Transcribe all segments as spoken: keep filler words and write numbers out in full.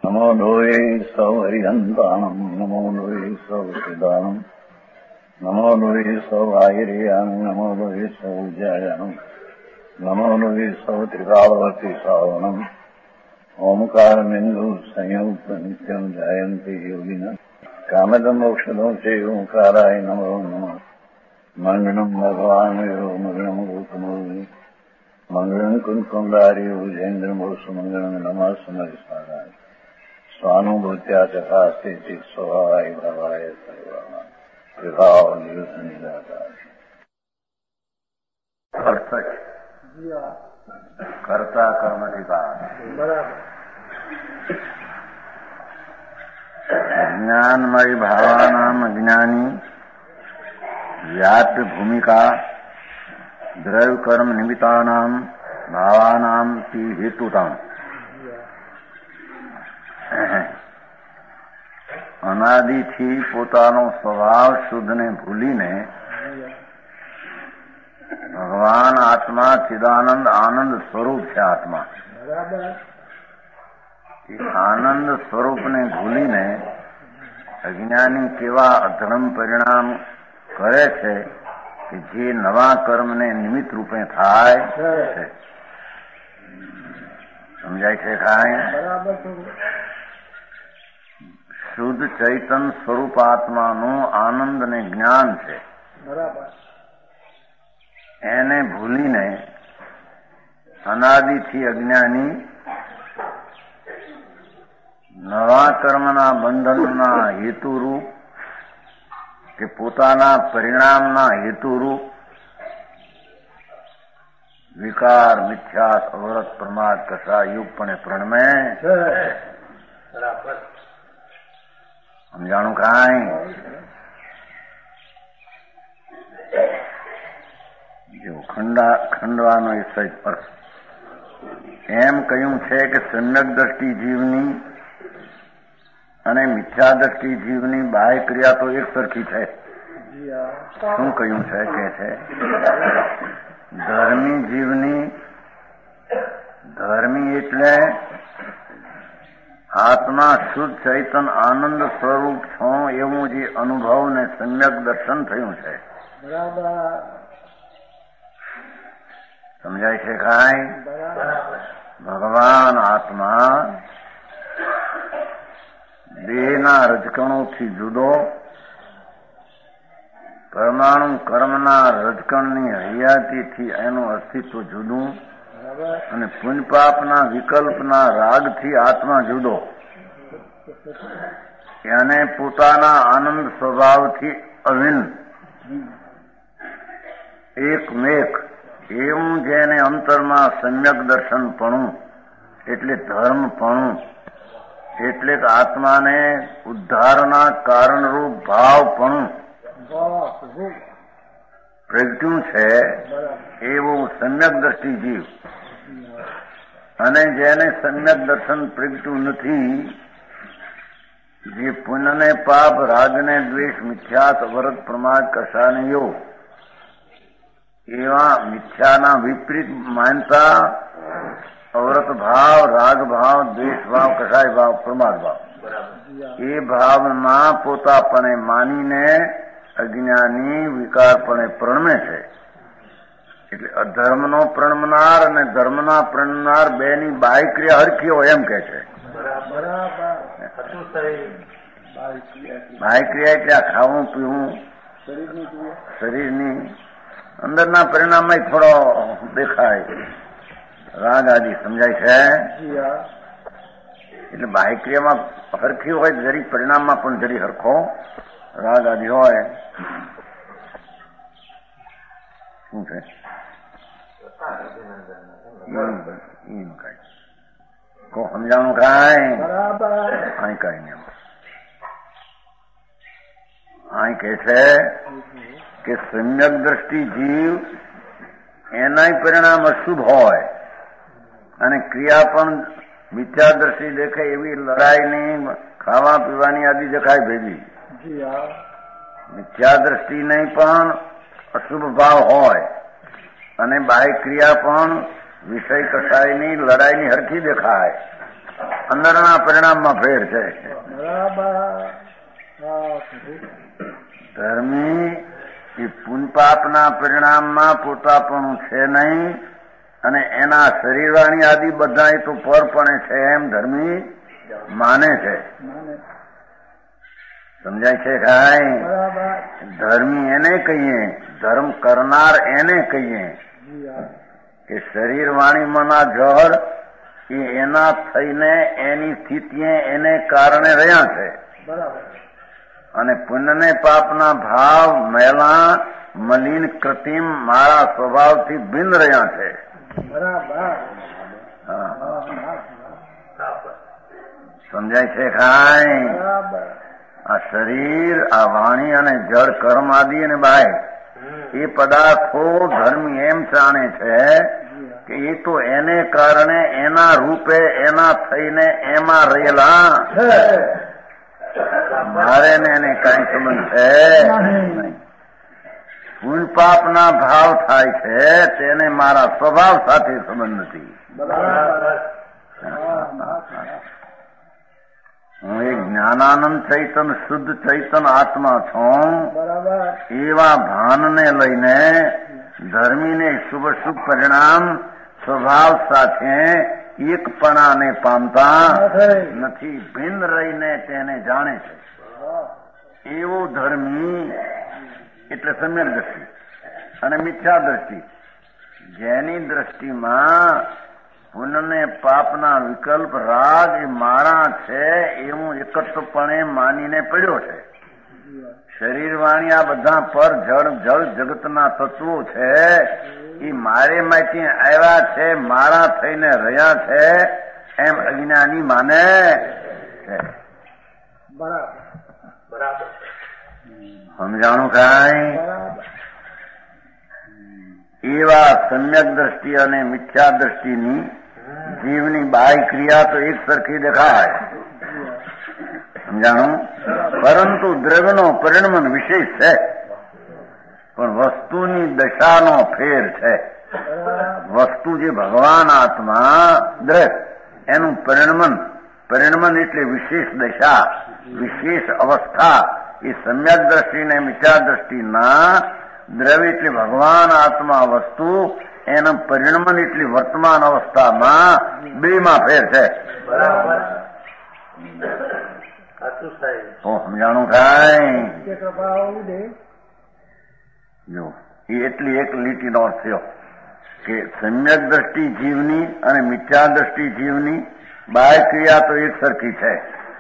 નમો લોહે સૌ હરિહંતાણમ નમો લોહે સૌ સિદાનમ નમો લોહે સૌ આયર્યાન નમો લોહે સૌ જયાનમ નમો લોહે સૌ ત્રિકાળવતી સાવનમ ઓમકાર બિંદુ સંયુક્ત નિત્યમ જાયંતી યોગિના કામદમ મોક્ષદો છે ઓંકારાય નમો નમઃ મંગળમ ભગવાન મંગળમ ગૌતમોર્મિ મંગળમ કુંકુંડારી ઉજેન્દ્રમોષ મંગળમ નમઃ સમરિસ્વારાય સ્વાનુભૂત્યા ચકાસ્તે સ્વભાવાય ભાવાય સર્વમાં વિભાવ નિયુત નિરાકાર કરતા કર્મધિકાર જ્ઞાનમય ભાવાનામ અજ્ઞાની વ્યાપ્ય ભૂમિકા દ્રવ્ય કર્મ નિમિત્તાનામ ભાવાનામ તી હેતુતામ અનાદિથી પોતાનો સ્વભાવ શુદ્ધને ભૂલીને ભગવાન આત્મા ચિદાનંદ આનંદ સ્વરૂપ છે. આત્મા આનંદ સ્વરૂપને ભૂલીને અજ્ઞાની કેવા અધર્મ પરિણામ કરે છે કે જે નવા કર્મને નિમિત્ત રૂપે થાય છે. સમજાય છે કાંઈ? શુદ્ધ ચૈતન સ્વરૂપ આત્માનું આનંદ ને જ્ઞાન છે. એને ભૂલીને અનાદિથી અજ્ઞાની નવા કર્મના બંધનના હેતુરૂપ કે પોતાના પરિણામના હેતુરૂપ વિકાર મિથ્યા અવરત પ્રમાદ કશા યુગપણે પ્રણમે સમજાણું કાંઈ? જો ખંડા ખંડવાનો એ સહિત અર્થ એમ કહ્યું છે કે સમ્યક દ્રષ્ટિ જીવની અને મિથ્યા દ્રષ્ટિ જીવની બાહ્ય ક્રિયા તો એક સરખી છે. શું કહ્યું છે કે છે ધર્મી જીવની, ધર્મી એટલે આત્મા શુદ્ધ ચૈતન આનંદ સ્વરૂપ છો એવું જે અનુભવ ને સમ્યક દર્શન થયું છે. સમજાય છે કાંઈ? ભગવાન આત્મા દેહના રજકણોથી જુદો, પરમાણુ કર્મના રજકણની હયાતીથી એનું અસ્તિત્વ જુદું અને પુણ્યપાપના વિકલ્પના રાગથી આત્મા જુદો અને પોતાના આનંદ સ્વભાવથી અભિન્ન એકમેક એવું જેને અંતરમાં સમ્યક દર્શનપણું એટલે ધર્મપણું એટલે કે આત્માને ઉદ્ધારના કારણરૂપ ભાવપણું પ્રગટ્યું છે એવું સમ્યક દ્રષ્ટિ જીવ. અને જેને સમ્યક દર્શન પ્રગટ્યું નથી, જે પુણ્યને પાપ રાગને દ્વેષ મિથ્યાત વરદ પ્રમાદ કશાને યોગ એવા મિથ્યાના વિપરીત માનતા અવરત ભાવ, રાગ ભાવ, દ્વેષ ભાવ, કસાય ભાવ, પ્રમાદ ભાવ એ ભાવમાં પોતાપણે માનીને અજ્ઞાની વિકારપણે પ્રણમે છે. એટલે અધર્મનો પ્રણમનાર અને ધર્મના પ્રણમનાર બેની બાહ્ય ક્રિયા હરખી હોય એમ કે છે. બાહ્ય ક્રિયા એટલે આ ખાવું પીવું શરીરની અંદરના પરિણામમાં થોડો દેખાય રાગ આદિ. સમજાય છે? એટલે બાહ્ય ક્રિયામાં હરખી હોય, જરી પરિણામમાં પણ જરી હરખો રાગ આદિ હોય. શું છે કો સમજાણું કાંઈ? અહીં કઈ નહીં. અહીં કે છે કે સમ્યક દ્રષ્ટિ જીવ એનાય પરિણામ અશુભ હોય અને ક્રિયા પણ મિથ્યા દ્રષ્ટિ દેખાય એવી લડાઈની, ખાવા પીવાની આદિ દેખાય ભેગી. મિથ્યા દ્રષ્ટિ નહીં પણ અશુભ ભાવ હોય અને બાહ્ય ક્રિયા પણ વિષય કસાયની લડાઈની હરખી દેખાય. અંદરના પરિણામમાં ફેર છે. ધર્મી એ પુણ્યપાપના પરિણામમાં પોતાપણું છે નહીં, અને એના શરીરવાણી આદિ બધા તો પરપણે છે એમ ધર્મી માને છે. સમજાય છે કાંઈ? ધર્મી એને કહીએ, ધર્મ કરનાર એને કહીએ કે શરીર વાણી મના જળ એ એના થઈને એની સ્થિતિએ એને કારણે રહ્યા છે, અને પુણ્ય ને પાપના ભાવ મેલા મલિન કૃત્રિમ મારા સ્વભાવથી ભિન્ન રહ્યા છે. સમજાય છે કાંઈ? આ શરીર, આ વાણી અને જળ કર્મ આદિ અને બાય એ પદાર્થો ધર્મી એમ જાણે છે કે એ તો એને કારણે એના રૂપે એના થઈને એમાં રહેલા, મારે ને એને કઈ સંબંધ છે નહીં. પુણ્ય પાપના ભાવ થાય છે તેને મારા સ્વભાવ સાથે સંબંધ નથી. હું એક જ્ઞાનાનંદ ચૈતન શુદ્ધ ચૈતન આત્મા છું. એવા ભાનને લઈને ધર્મીને શુભ શુભ પરિણામ સ્વભાવ સાથે એકપણાને પામતા નથી, ભિન્ન રહીને તેને જાણે છે. એવો ધર્મી એટલે સમ્યક દ્રષ્ટિ અને મિથ્યા દ્રષ્ટિ. જેની દ્રષ્ટિમાં પુણ્ય ને પાપના વિકલ્પ રાગ એ મારા છે એવું એકત્રપણે માનીને પડ્યો છે. શરીર વાણી આ બધા પર જળ જળ જગતના તત્વો છે એ મારે માંથી આવ્યા છે, મારા થઈને રહ્યા છે એમ અજ્ઞાની માને છે. બરાબર સમજાણું કાંઈ? એવા સમ્યક દ્રષ્ટિ અને મિથ્યા દ્રષ્ટિની જીવની બાહ્ય ક્રિયા તો એક સરખી દેખાય, સમજાણું? પરંતુ દ્રવ્યનો પરિણમન વિશેષ છે, પણ વસ્તુની દશાનો ફેર છે. વસ્તુ જે ભગવાન આત્મા દ્રવ્ય એનું પરિણમન, પરિણમન એટલે વિશેષ દશા, વિશેષ અવસ્થા. એ સમ્યક દ્રષ્ટિ ને મિથ્યા દ્રષ્ટિના દ્રવ્ય એટલે ભગવાન આત્મા વસ્તુ, એના પરિણમન એટલે વર્તમાન અવસ્થામાં બે માં ફેર છે. સમજાણું કાંઈ? જો એ એટલી એક લીટીનો અર્થ થયો કે સમ્યક દ્રષ્ટિ જીવની અને મિથ્યા દ્રષ્ટિ જીવની બાહ્ય ક્રિયા તો એક સરખી છે,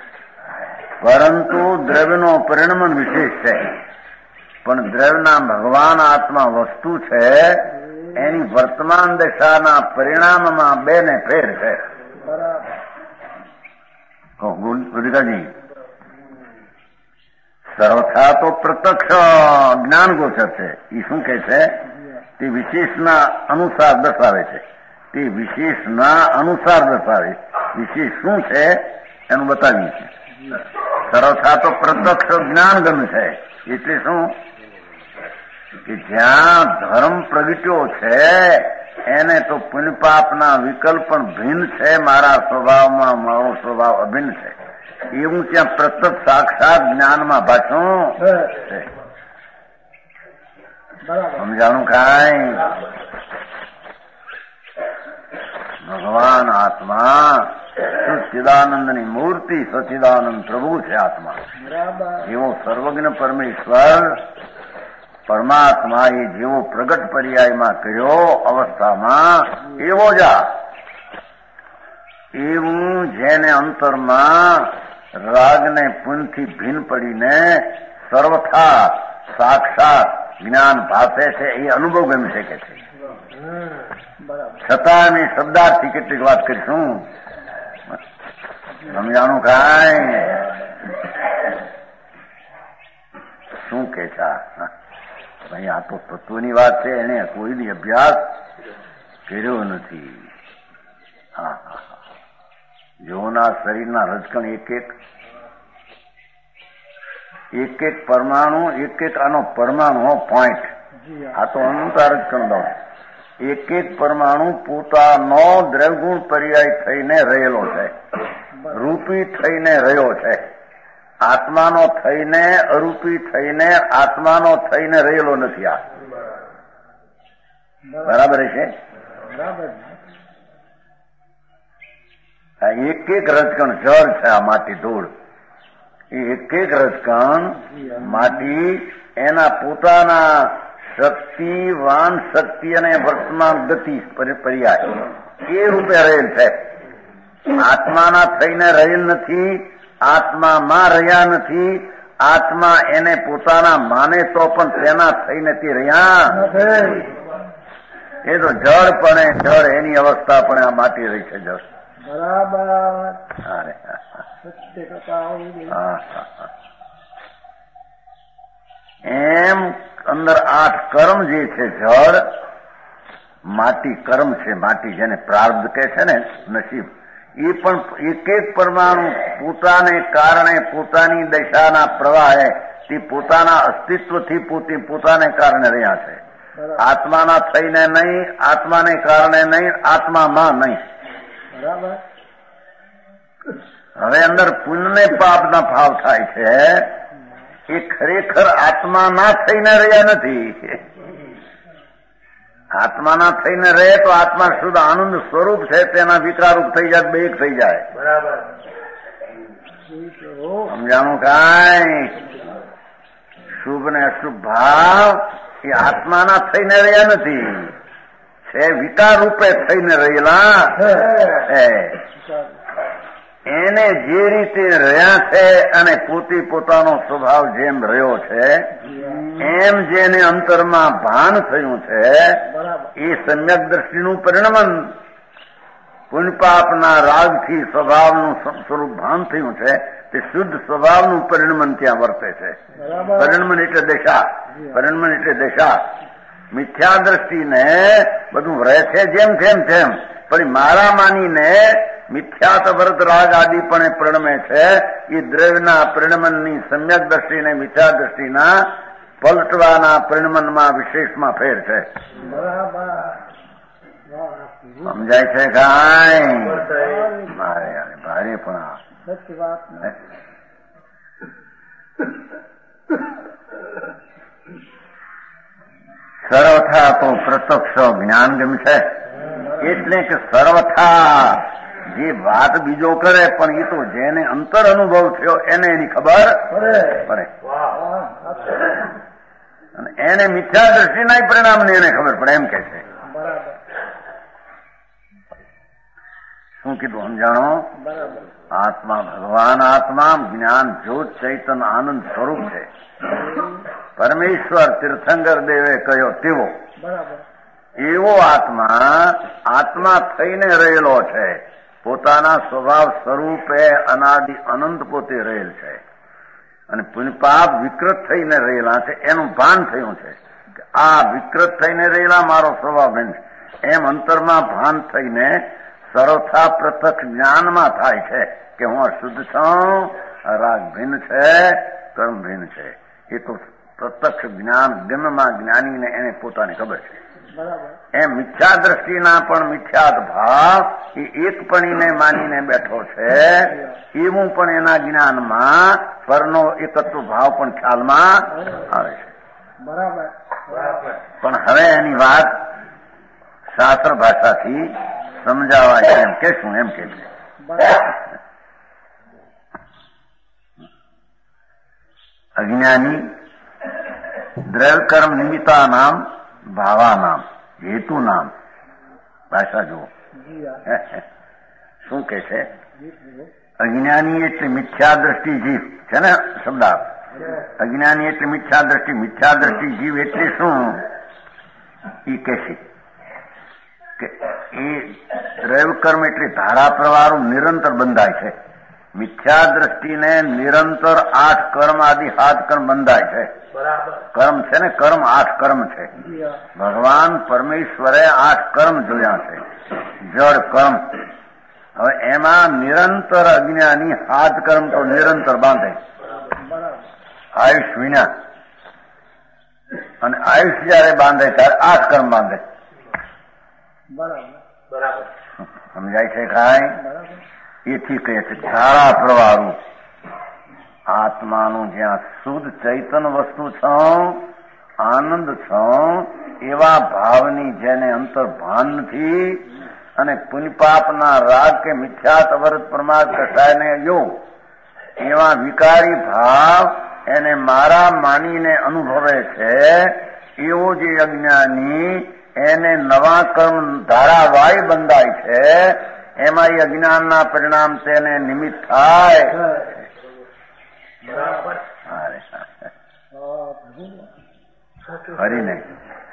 પરંતુ દ્રવ્યનો પરિણમન વિશેષ છે. પણ દ્રવ્યના ભગવાન આત્મા વસ્તુ છે, એની વર્તમાન દશાના પરિણામમાં બે ને ફેર છે. ગુરુદાજી સર્વથા તો પ્રત્યક્ષ જ્ઞાન ગોચર છે. એ શું કહે છે? તે વિશેષના અનુસાર દર્શાવે છે. તે વિશેષના અનુસાર દર્શાવે. વિશેષ શું છે એનું બતાવીએ છીએ. સર્વથા તો પ્રત્યક્ષ જ્ઞાન ગમે છે. એટલે શું કે જ્યાં ધર્મ પ્રગટ્યો છે એને તો પુણ્ય પાપના વિકલ્પ પણ ભિન્ન છે, મારા સ્વભાવમાં મારો સ્વભાવ અભિન્ન છે, એવું ત્યાં પ્રત્યક્ષ સાક્ષાત જ્ઞાનમાં ભાષણ છે. સમજાણું કાંઈ? ભગવાન આત્મા સચ્ચિદાનંદની મૂર્તિ, સચ્ચિદાનંદ પ્રભુ છે આત્મા. જેવો સર્વજ્ઞ પરમેશ્વર પરમાત્મા એ જેવો પ્રગટ પર્યાયમાં કર્યો અવસ્થામાં એવો જ આ, એવું જેને અંતરમાં રાગને પુણ્યથી ભિન્ન પડીને સર્વથા સાક્ષાત જ્ઞાન ભાષે છે એ અનુભવ ગમી શકે છે. છતાં અમે શબ્દાર્થી કેટલીક વાત કરીશું. સમજાણું કાંઈ? શું કે છે? ભાઈ આ તો તત્વની વાત છે, એને કોઈ અભ્યાસ કર્યો નથી. હા હા જોના શરીરના રજકણ એક એક એક એક પરમાણુ, એક એક આનો પરમાણુ પોઈન્ટ, આ તો અનંતા રજકણ દો. એક એક પરમાણુ પોતાનો દ્રવગુણ પર્યાય થઈને રહેલો છે. રૂપી થઈને રહ્યો છે. આત્માનો થઈને અરૂપી થઈને આત્માનો થઈને રહેલો નથી. આ બરાબર છે. એક એક રજકણ જળ છે. આ માટી ધૂળ એ એક એક રજકણ માટી એના પોતાના શક્તિવાન શક્તિ અને વર્તમાન ગતિ પર્યાય એ રૂપે રહેલ છે. આત્માના થઈને રહેલ નથી. આત્મામાં રહ્યા નથી. આત્મા એને પોતાના માને તો પણ તેના થઈને તે રહ્યા એ તો જળ પણ જળ એની અવસ્થા પણ આ માટી રહી છે. જળ બરાબર. એમ અંદર આઠ કર્મ જે છે જળ માટી કર્મ છે. માટી જેને પ્રારબ્ધ કહે છે ને નસીબ એ પણ એક એક પરમાણુ પોતાને કારણે પોતાની દશાના પ્રવાહે તે પોતાના અસ્તિત્વથી પોતે પોતાને કારણે રહ્યા છે. આત્માના થઈને નહીં, આત્માને કારણે નહીં, આત્મામાં નહીં. બરાબર. હવે અંદર પુણ્ય પાપના ભાવ થાય છે એ ખરેખર આત્માના થઈને રહ્યા નથી. આત્માના થઈને રહે તો આત્મા શુદ્ધ આનંદ સ્વરૂપ છે. તેના વિકારરૂપ થઈ જાય, બે એક થઈ જાય. બરાબર. સમજાણું? કાંઈ શુભ ને અશુભ ભાવ એ આત્માના થઈને રહ્યા નથી. છે વિકાર રૂપે થઈને રહેલા છે. એને જે રીતે રહ્યા છે અને પોતે પોતાનો સ્વભાવ જેમ રહ્યો છે એમ જેને અંતરમાં ભાન થયું છે એ સમ્યક દ્રષ્ટિનું પરિણમન પુણ્યપાપના રાગથી સ્વભાવનું સ્વરૂપ ભાન થયું છે તે શુદ્ધ સ્વભાવનું પરિણમન ત્યાં વર્તે છે. પરિણમન એટલે દશા. પરિણમન એટલે દશા. મિથ્યા દ્રષ્ટિને બધું રહે છે જેમ તેમ તેમ પણ મારા માનીને મિથ્યાત વ્રત રાગ આદિ પણ પરિણમે છે. એ દ્રવ્યના પરિણમનની સમ્યક દ્રષ્ટિને મિથ્યા દ્રષ્ટિના પલટવાના પરિણમનમાં વિશેષમાં ફેર છે. સમજાય છે કાંઈ? મારે ભારે પણ સર્વથા તો પ્રત્યક્ષ જ્ઞાન ગમ છે. એટલે કે સર્વથા જે વાત બીજો કરે પણ એ તો જેને અંતર અનુભવ થયો એને એની ખબર પડે અને એને મિથ્યા દ્રષ્ટિના પરિણામને એને ખબર પડે એમ કે છે. શું કીધું સમજાણો? આત્મા ભગવાન આત્મા જ્ઞાન જ્યોત ચૈતન્ય આનંદ સ્વરૂપ છે. પરમેશ્વર તીર્થંકર દેવે કહ્યો તેવો એવો આત્મા આત્મા થઈને રહેલો છે. પોતાના સ્વભાવ સ્વરૂપે અનાદિ અનંત પોતે રહેલ છે અને પુણ્યપાપ વિકૃત થઈને રહેલા છે એનું ભાન થયું છે કે આ વિકૃત થઈને રહેલા મારો સ્વભાવ ભિન્ન છે. એમ અંતરમાં ભાન થઈને સર્વથા પ્રત્યક્ષ જ્ઞાનમાં થાય છે કે હું અશુદ્ધ છું, રાગ ભિન્ન છે, કર્મ ભિન્ન છે. એ તો પ્રત્યક્ષ જ્ઞાન ગમ્યમાં જ્ઞાનીને એને પોતાની ખબર છે. એમ મિથ્યા દ્રષ્ટિના પણ મિથ્યાત ભાવ એ એકપણીને માનીને બેઠો છે. એવું પણ એના જ્ઞાનમાં પરનો એકત્વ ભાવ પણ ખ્યાલમાં આવે છે. પણ હવે એની વાત શાસ્ત્ર ભાષાથી સમજાવાય છે. એમ કે શું? એમ કે છે અજ્ઞાની દ્રવ્ય કર્મ નિમિત્તા નામ ભાવા નામ હેતુ નામ. ભાષા જુઓ શું કે છે? અજ્ઞાની એટલે મિથ્યા દ્રષ્ટિ જીવ છે ને શબ્દ. અજ્ઞાની એટલે મિથ્યા દ્રષ્ટિ. મિથ્યા દ્રષ્ટિ જીવ એટલે શું? એ કે છે કે એ દ્રવ્ય કર્મ એટલે ધારા પ્રવારો નિરંતર બંધાય છે. મિથ્યા દ્રષ્ટિને નિરંતર આઠ કર્મ આદિ સાત કર્મ બંધાય છે. કર્મ છે ને કર્મ આઠ કર્મ છે. ભગવાન પરમેશ્વરે આઠ કર્મ જોયા છે. જળ કર્મ. હવે એમાં નિરંતર અજ્ઞાની સાત કર્મ તો નિરંતર બાંધે. આયુષ વિના અને આયુષ જયારે બાંધે ત્યારે આઠ કર્મ બાંધે. સમજાય છે કાંઈ? એથી કહે છે ધારા પ્રવાહરૂપ આત્માનું જ્યાં શુદ્ધ ચૈતન વસ્તુ છો, આનંદ છો, એવા ભાવની જેને અંતર ભાન નથી અને પુણ્યપાપના રાગ કે મિથ્યાત અવરત પ્રમાદ કસાયને યોગ એવા વિકારી ભાવ એને મારા માનીને અનુભવે છે, એવો જે અજ્ઞાની એને નવા કર્મ ધારાવાય બંધાય છે, એમાં એ અજ્ઞાનના પરિણામ તેને નિમિત્ત થાય. ફરી નહીં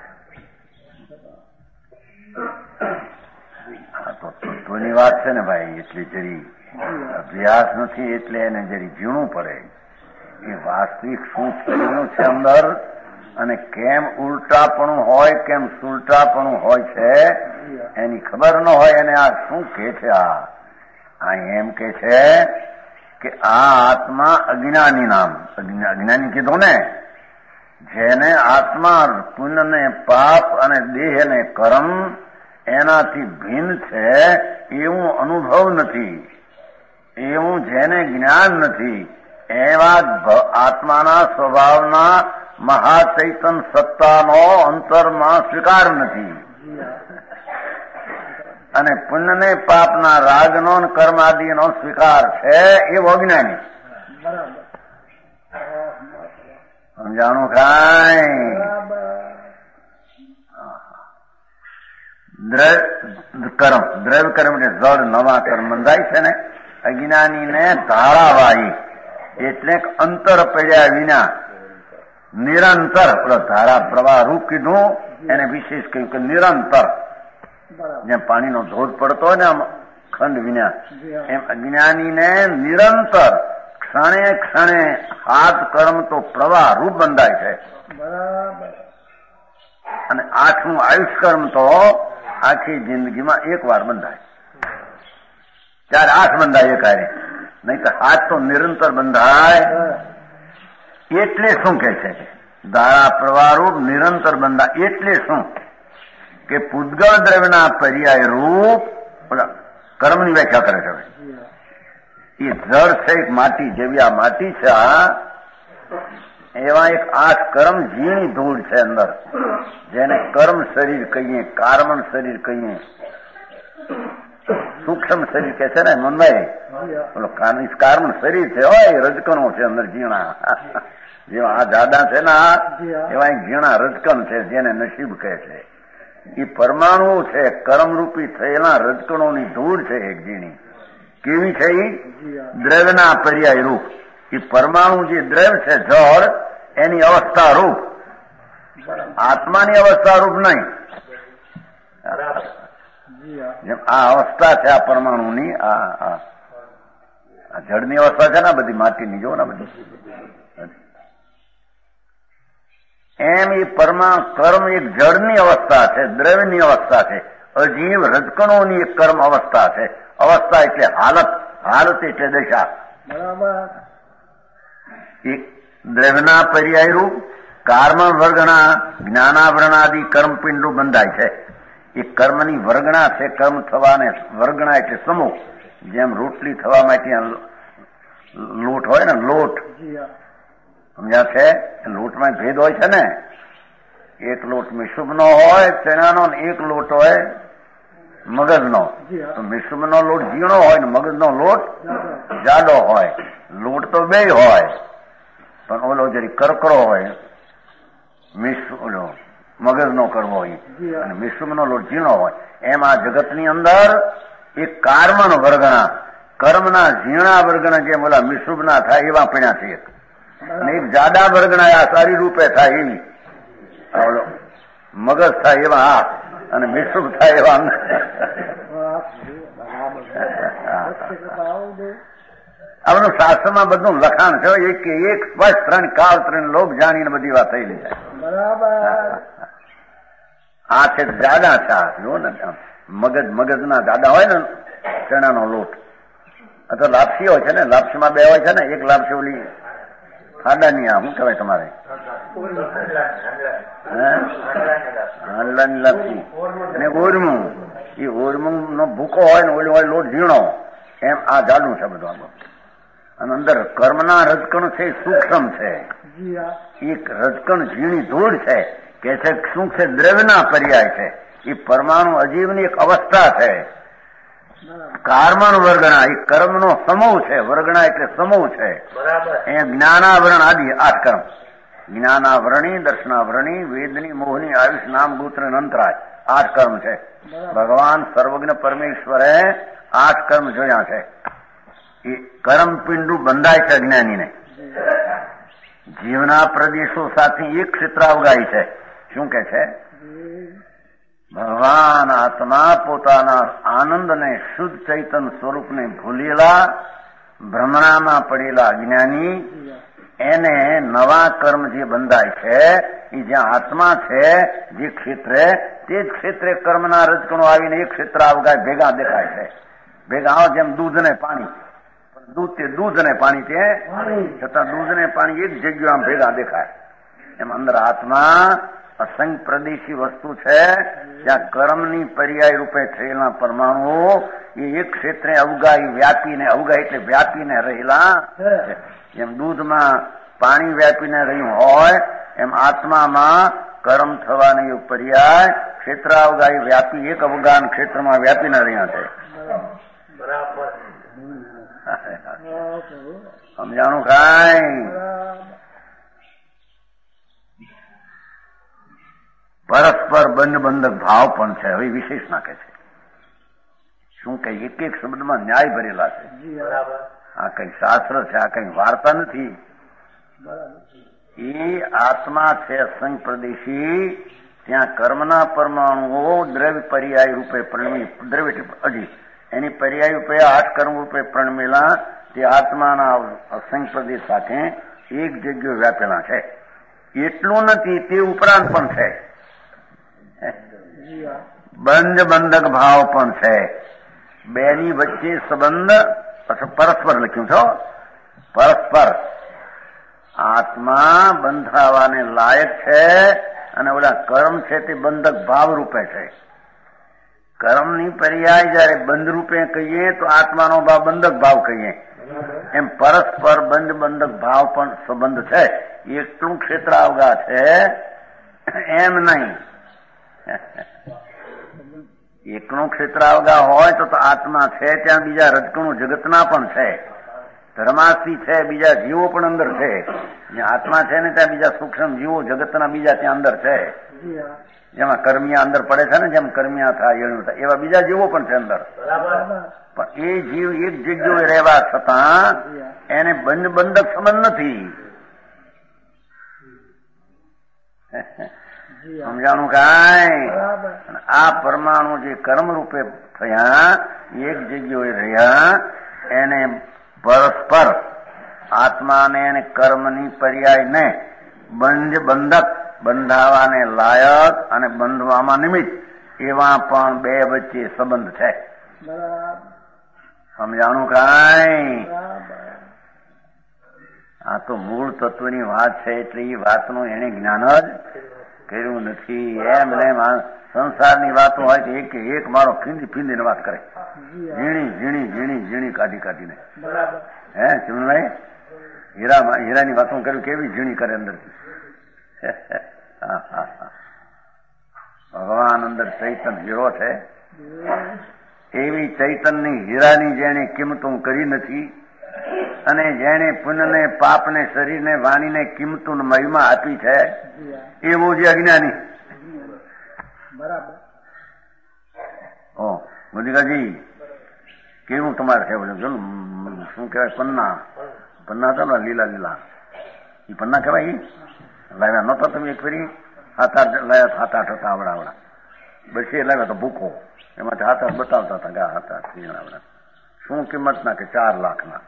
તત્વની વાત છે ને ભાઈ, એટલી જરી અભ્યાસ નથી એટલે એને જરી ઝીણું પડે. એ વાસ્તવિક શું થયેલું છે અંદર અને કેમ ઉલટાપણું હોય કેમ સુલટાપણું હોય છે એની ખબર ન હોય. એને આ શું કે છે? આ આ એમ કે છે કે આ આત્મા અજ્ઞાની નામ અજ્ઞાની કીધું ને, જેને આત્મા પુણ્ય ને પાપ અને દેહ ને કર્મ એનાથી ભિન્ન છે એવું અનુભવ નથી, એવું જેને જ્ઞાન નથી, એવા આત્માના સ્વભાવના મહાચૈતન સત્તાનો અંતરમાં સ્વીકાર નથી અને પુણ્ય ને પાપના રાગનો કર્માદિનો સ્વીકાર છે એવો અજ્ઞાની. સમજાણું કાંઈ? કર્મ દ્રવ્ય કર્મ એટલે જળ નવા કર્મ બંધાય છે ને. અજ્ઞાનીને ધારાવાહી એટલે અંતર પડ્યા વિના નિરંતર ધારા પ્રવાહ રૂપ કીધું, એને વિશેષ કહ્યું કે નિરંતર જેમ પાણીનો ધોધ પડતો હોય ને આમ ખંડ વિના, એમ અજ્ઞાનીને નિરંતર ક્ષણે ક્ષણે હાથ કર્મ તો પ્રવાહ રૂપ બંધાય છે અને આઠમું આયુષ કર્મ તો આખી જિંદગીમાં એક વાર બંધાય. ચાર આઠ બંધાય એ કાર્ય, નહીં તો હાથ તો નિરંતર બંધાય. એટલે શું કે છે? ધારા પ્રવાહરૂપ નિરંતર બંધાય એટલે શું કે પૂતગળ દ્રવ્યના પર્યાય રૂપ કર્મની વ્યાખ્યા કરે છે. એ જળ છે એક માટી જેવી આ માટી છે, આ એવા એક આઠ કર્મ ઝીણી ધૂળ છે અંદર, જેને કર્મ શરીર કહીએ, કાર્મણ શરીર કહીએ, સૂક્ષ્મ શરીર કે છે ને મનભાઈ, બોલો કાર્મણ શરીર છે હોય, રજકણો છે અંદર ઝીણા, જેવા આ જાડા છે ને આ એવા એક ઝીણા રજકણ છે જેને નસીબ કહે છે. એ પરમાણુ છે, કર્મરૂપી થયેલા રજકણોની ધૂળ છે એક ઝીણી. કેવી છે? એ દ્રવ્યના પર્યાય રૂપ. એ પરમાણુ જે દ્રવ્ય છે જળ, એની અવસ્થા રૂપ, આત્માની અવસ્થા રૂપ નહીં. જેમ આ અવસ્થા છે આ પરમાણુની, આ જળની અવસ્થા છે ને બધી માટીની, જો ને બધી, એમ એ પરમાણુ કર્મ એક જળની અવસ્થા છે, દ્રવ્યની અવસ્થા છે, અજીવ રજકણોની એક કર્મ અવસ્થા છે. અવસ્થા એટલે હાલત, હાલત એટલે દશા. બરાબર. એક દ્રવ્યના પર્યાય રૂપ કાર્મણ વર્ગના જ્ઞાનાવરણાદિ કર્મપિંડો બંધાય છે. એ કર્મની વર્ગણા છે, કર્મ થવાને વર્ગણા એટલે સમૂહ. જેમ રોટલી થવા માટે લોટ હોય ને, લોટ સમજ્યા છે? લોટમાં ભેદ હોય છે ને, એક લોટ મિશુભનો હોય ચણાનો, એક લોટ હોય મગજનો. તો મિશુભનો લોટ ઝીણો હોય ને મગજનો લોટ જાડો હોય. લોટ તો બે હોય, પણ ઓલો જરી કરકરો હોય, મિશ ઓલો મગજનો કરવો હોય, અને મિશ્રમનો લોટ ઝીણો હોય. એમ આ જગતની અંદર એક કાર્મણ વર્ગના કર્મના ઝીણા વર્ગના જેમ ઓલા મિશ્રુભના થાય એવા પીણ્યા છે, અને એક જાડા વર્ગના આ સારી રૂપે થાય એવી ઓલો મગજ થાય એવા આ, અને મિશ્રુભ થાય એવા. આ બધું શાસ્ત્રમાં બધું લખાણ છે, એક એક સ્પષ્ટ ત્રણ કાળ ત્રણ લોક જાણીને બધી વાત થયેલી છે. આ છે જાડા છે, જો ને મગજ મગજના જાડા હોય ને ચણાનો લોટ, અથવા લાપસી હોય છે ને, લાપસીમાં બે હોય છે ને, એક લાપસી ઓલી ખાડાની આ શું કહેવાય તમારે હાંડલાની લાપસી, અને ઓરમું, એ ઓરમું નો ભૂકો હોય ને ઓલી હોય લોટ ઝીણો, એમ આ જાડું છે બધું. અને અંદર કર્મના રજકણ છે સૂક્ષ્મ છે. એક રજકણ ઝીણી ધૂળ છે કે છે શું છે? દ્રવ્યના પર્યાય છે. એ પરમાણુ અજીવની એક અવસ્થા છે. કાર્મણ વર્ગણા એ કર્મનો સમૂહ છે. વર્ગણા એટલે સમૂહ છે. એ જ્ઞાનાવરણ આદિ આઠ કર્મ. જ્ઞાનાવરણી, દર્શનાવરણી, વેદની, મોહની, આયુષ, નામ, ગોત્ર, અંતરાય આઠ કર્મ છે. ભગવાન સર્વજ્ઞ પરમેશ્વરે આઠ કર્મ જોયા છે. એ કર્મ પિંડું બંધાય છે અજ્ઞાનીને. જીવના પ્રદેશો સાથે એક ક્ષેત્રાવગાહી છે. શું કે છે? ભગવાન આત્મા પોતાના આનંદને શુદ્ધ ચૈતન સ્વરૂપને ભૂલેલા ભ્રમણામાં પડેલા અજ્ઞાની એને નવા કર્મ જે બંધાય છે એ જ્યાં આત્મા છે જે ક્ષેત્રે તે જ ક્ષેત્રે કર્મના રજકણો આવીને એક ક્ષેત્ર અવગાય ભેગા દેખાય છે. ભેગા આવો જેમ દૂધ ને પાણી. દૂધ તે દૂધ ને પાણી તે છતાં દૂધ ને પાણી એક જગ્યા આમ ભેગા દેખાય. એમ અંદર આત્મા અસંખ્ય પ્રદેશી વસ્તુ છે. ત્યાં કર્મની પર્યાય રૂપે થયેલા પરમાણુઓ એ એક ક્ષેત્રે અવગાહી વ્યાપીને અવગાહી એટલે વ્યાપીને રહેલા છે. જેમ દૂધમાં પાણી વ્યાપીને રહ્યું હોય એમ આત્મામાં કર્મ થવાની પર્યાય ક્ષેત્રાવગાહી વ્યાપી એક અવગાન ક્ષેત્રમાં વ્યાપીને રહ્યા છે. બરાબર સમજાણું કાંઈ? પરસ્પર બંધ બંધક ભાવ પણ છે. હવે વિશેષ નાખે છે. શું કઈ એક એક શબ્દમાં ન્યાય ભરેલા છે. આ કઈ શાસ્ત્ર છે, આ કઈ વાર્તા નથી. એ આત્મા છે અસંગ પ્રદેશી. ત્યાં કર્મના પરમાણુઓ દ્રવ્ય પર્યાય રૂપે પ્રણમી દ્રવ્ય હજી એની પર્યાય રૂપે આઠ કર્મ રૂપે પ્રણમેલા તે આત્માના અસંખ્ય પ્રદેશ સાથે એક જગ્યાએ વ્યાપેલા છે. એટલું નથી, તે ઉપરાંત પણ છે બંધ બંધક ભાવ પણ છે. બેની વચ્ચે સંબંધ પરસ્પર લખ્યું છો. પરસ્પર આત્મા બંધાવાને લાયક છે અને ઓલા કર્મ છે તે બંધક ભાવ રૂપે છે. કર્મની પર્યાય જયારે બંધ રૂપે કહીએ તો આત્માનો ભાવ બંધક ભાવ કહીએ. એમ પરસ્પર બંધ બંધક ભાવ પણ સંબંધ છે. એટલું ક્ષેત્ર અવગા છે એમ નહીં. એકનું ક્ષેત્ર અવગા હોય તો આત્મા છે ત્યાં બીજા રજકણું જગતના પણ છે. ધર્માસ્તી છે, બીજા જીવો પણ અંદર છે. જ્યાં આત્મા છે ને ત્યાં બીજા સૂક્ષ્મ જીવો જગતના બીજા ત્યાં અંદર છે. જેમાં કર્મિયા અંદર પડે છે ને, જેમ કર્મિયા થાય એનું થાય એવા બીજા જીવો પણ છે અંદર. પણ એ જીવ એક જગ્યાએ રહેવા છતાં એને બંધ બંધક સંબંધ નથી. સમજાણું કાંઈ? આ પરમાણુ જે કર્મ રૂપે થયા એક જગ્યાએ રહ્યા એને પરસ્પર આત્માને અને કર્મની પર્યાય ને બંધ બંધક બંધાવાને લાયક અને બંધવામાં નિમિત્ત એવા પણ બે વચ્ચે સંબંધ છે. સમજાણું કાંઈ? આ તો મૂળ તત્વની વાત છે એટલે એ વાતનું એને જ્ઞાન જ કર્યું નથી. એમ ને સંસારની વાતો હોય તો એક એક મારો ફીંદી ફીંદીને વાત કરે. ઝીણી ઝીણી ઝીણી ઝીણી કાઢી કાઢીને. હે ચિમનભાઈ, હીરા હીરાની વાતો કર્યું કેવી ઝીણી કરે અંદરથી. ભગવાન અંદર ચૈતન હીરો છે. એવી ચૈતનની હીરાની જેને કિંમતો કરી નથી અને જેને પુણ્યને પાપને શરીરને વાણીને કિંમતો મહિમા આપી છે એવું જે અજ્ઞાની. બરાબર. ઓ મોદીકાજી કેવું તમારે છે બધું? શું કહેવાય? પન્ના પન્ના હતા ને લીલા લીલા એ પન્ના કહેવાય. લાવ્યા નહોતા તમે એક ફરી? હાથ આઠ લાવ્યા હાથ આઠ હતા આવડા આવડા. બસ એ લાવ્યા તો ભૂખો એમાંથી હાથ આઠ બતાવતા હતા ગા હાથ આઠ આવડા. શું કિંમત ના કે ચાર લાખ ના.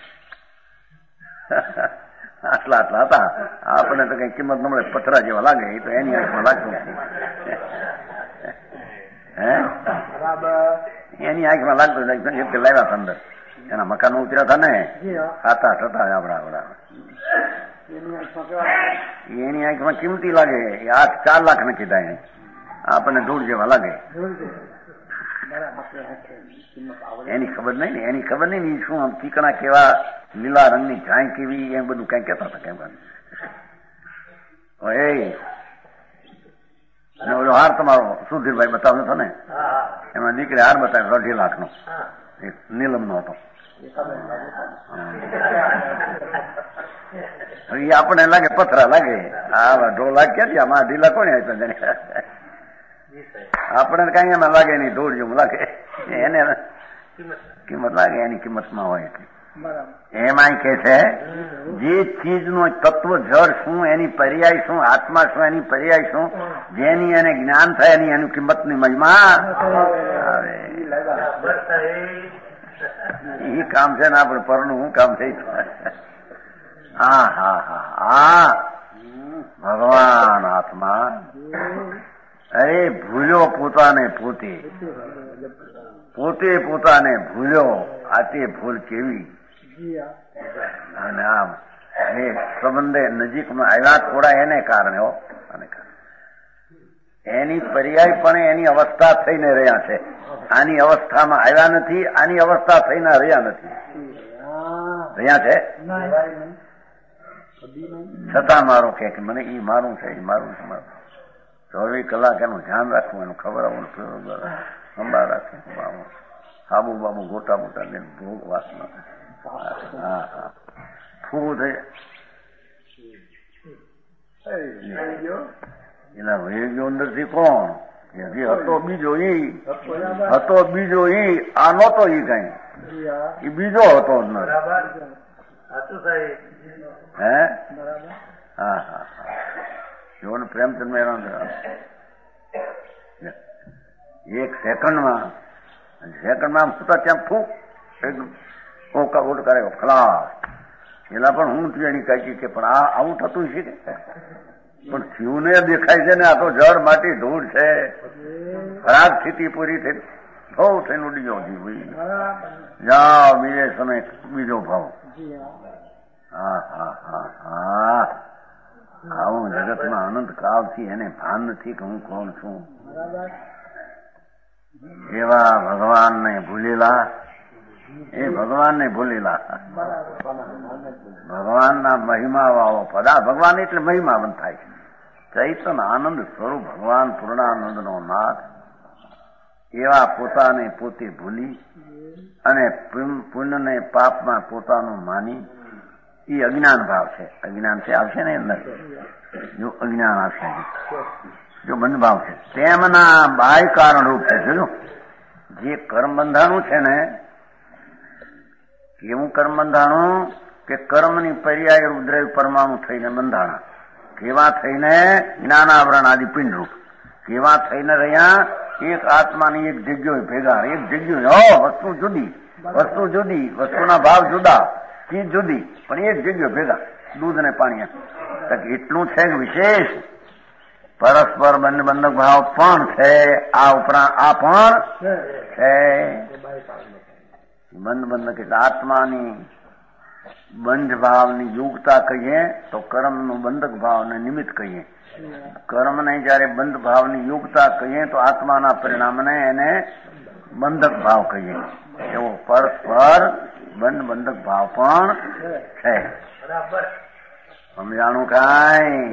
આટલા આટલા હતા. આપણને તો કઈ કિંમત ન મળે, પથરા જેવા લાગે. એ તો એની આંખમાં લાગતું હે એની આંખમાં લાગતું લાવ્યા હતા અંદર. એના મકાન ઉતર્યા હતા ને સાત આઠ હતા આવડા આવડા. એની આંખમાં કિંમતી લાગે. આઠ ચાર લાખ ને કીધા. આપણને ધૂળ જેવા લાગે. એની ખબર નહીં ને એની ખબર નહીં ને શું આમ ચીકણા કેવા લીલા રંગની ઝાંય કેવી એમ બધું કઈ કહેતા હતા કેમ એ અને ઓલો હાર તમારો સુધીરભાઈ બતાવ્યો હતો ને એમાં દીકરી હાર બતાવ્યો અઢી લાખ નો નીલમ નો હતો. એ આપણને લાગે પથરા લાગે આ ઢોલા ક્યાંથી આમાં ઢીલા કોને આપ્યા જાણે આપણે કઈ એમાં લાગે નહીં ઢોળ જેવું લાગે એને કિંમત લાગે એની કિંમતમાં હોય એટલે એમાં કે છે જે ચીજનું તત્વ જળ શું એની પર્યાય શું આત્મા શું એની પર્યાય શું જેની એને જ્ઞાન થાય એની એની કિંમતની મહિમા આવે એ કામ છે ને આપણે પરનું શું કામ થઈ હા હા હા હા ભગવાન આત્મા અરે ભૂલ્યો પોતાને પોતે પોતે પોતાને ભૂલ્યો આ તે ભૂલ કેવી અને આમ એ સંબંધે નજીકમાં આવ્યા થોડા એને કારણે હો અને એની પર્યાય પણ એની અવસ્થા થઈને રહ્યા છે. આની અવસ્થામાં આવ્યા નથી આની અવસ્થા થઈને રહ્યા નથી રહ્યા છે છતાં મારો કે મને ઈ મારું છે ઈ મારું છે મારું ચોવીસ કલાક એનું ધ્યાન રાખવું એનું ખબર આવવું સંભાળ રાખવું સાબુ બાબુ ગોટા બોટા લઈને ભોગ વાસના હા હા ફૂવું થઈ એના વહી ગયો અંદર થી કોણ હજી હતો બીજો ઈ હતો બીજો ઈ આ નહોતો ઈ કઈ ઈ બીજો હતો હે હા હા જો ને પ્રેમચંદ મેળા એક સેકન્ડમાં સેકન્ડમાં સુતા ત્યાં ફૂક ઓકા ઓટ કરે ખલાસ એલા પણ હું થયું એની કઈ કે પણ આ આવું થતું છે પણ થયું ને દેખાય છે ને આ તો જળ માટી ધૂળ છે ખરાબ સ્થિતિ પૂરી થઈ બહુ થઈને ઉડી ગયો જીવ જાઓ બીજે સમય બીજો ભાવ હા હા હા હા આવું જગતમાં અનંત કાળથી એને ભાન નથી કે હું કોણ છું. એવા ભગવાનને ભૂલેલા એ ભગવાનને ભૂલેલા ભગવાનના મહિમા વાળો પદા ભગવાન એટલે મહિમાવંત થાય છે. ચૈતન આનંદ સ્વરૂપ ભગવાન પૂર્ણાનંદ નો નાથ એવા પોતાને પોતે ભૂલી અને પુણ્યને પાપમાં પોતાનું માની એ અજ્ઞાન ભાવ છે. અજ્ઞાન છે આવશે ને અંદર જો અજ્ઞાન આવશે જો બંધ ભાવ છે તેમના બાહ્ય કારણ રૂપ છે. જોયું જે કર્મ બંધાણું છે ને કેવું કર્મ બંધાણું કે કર્મની પર્યાય રૂપ દ્રવ્ય પરમાણુ થઈને બંધાણા કેવા થઈને જ્ઞાનાવરણ આદિ પિંડ રૂપ કેવા થઈને રહ્યા એક આત્માની એક જગ્યાએ ભેગા એક જગ્યાએ હો વસ્તુ જુદી વસ્તુ જુદી વસ્તુના ભાવ જુદા ચીજ જુદી પણ એક જગ્યાએ ભેગા દૂધ અને પાણી એટલું છે કે વિશેષ પરસ્પર બંધ બંધક ભાવ પણ છે આ ઉપરાંત આ પણ છે બંધ બંધક એટલે આત્માની બંધ ભાવની યોગતા કહીએ તો કર્મનું બંધક ભાવને નિમિત્ત કહીએ. કર્મને જયારે બંધ ભાવની યોગતા કહીએ તો આત્માના પરિણામને એને બંધક ભાવ કહીએ. એવો પરસ્પર બંધ બંધક ભાવ પણ છે. સમજાણું કાંઈ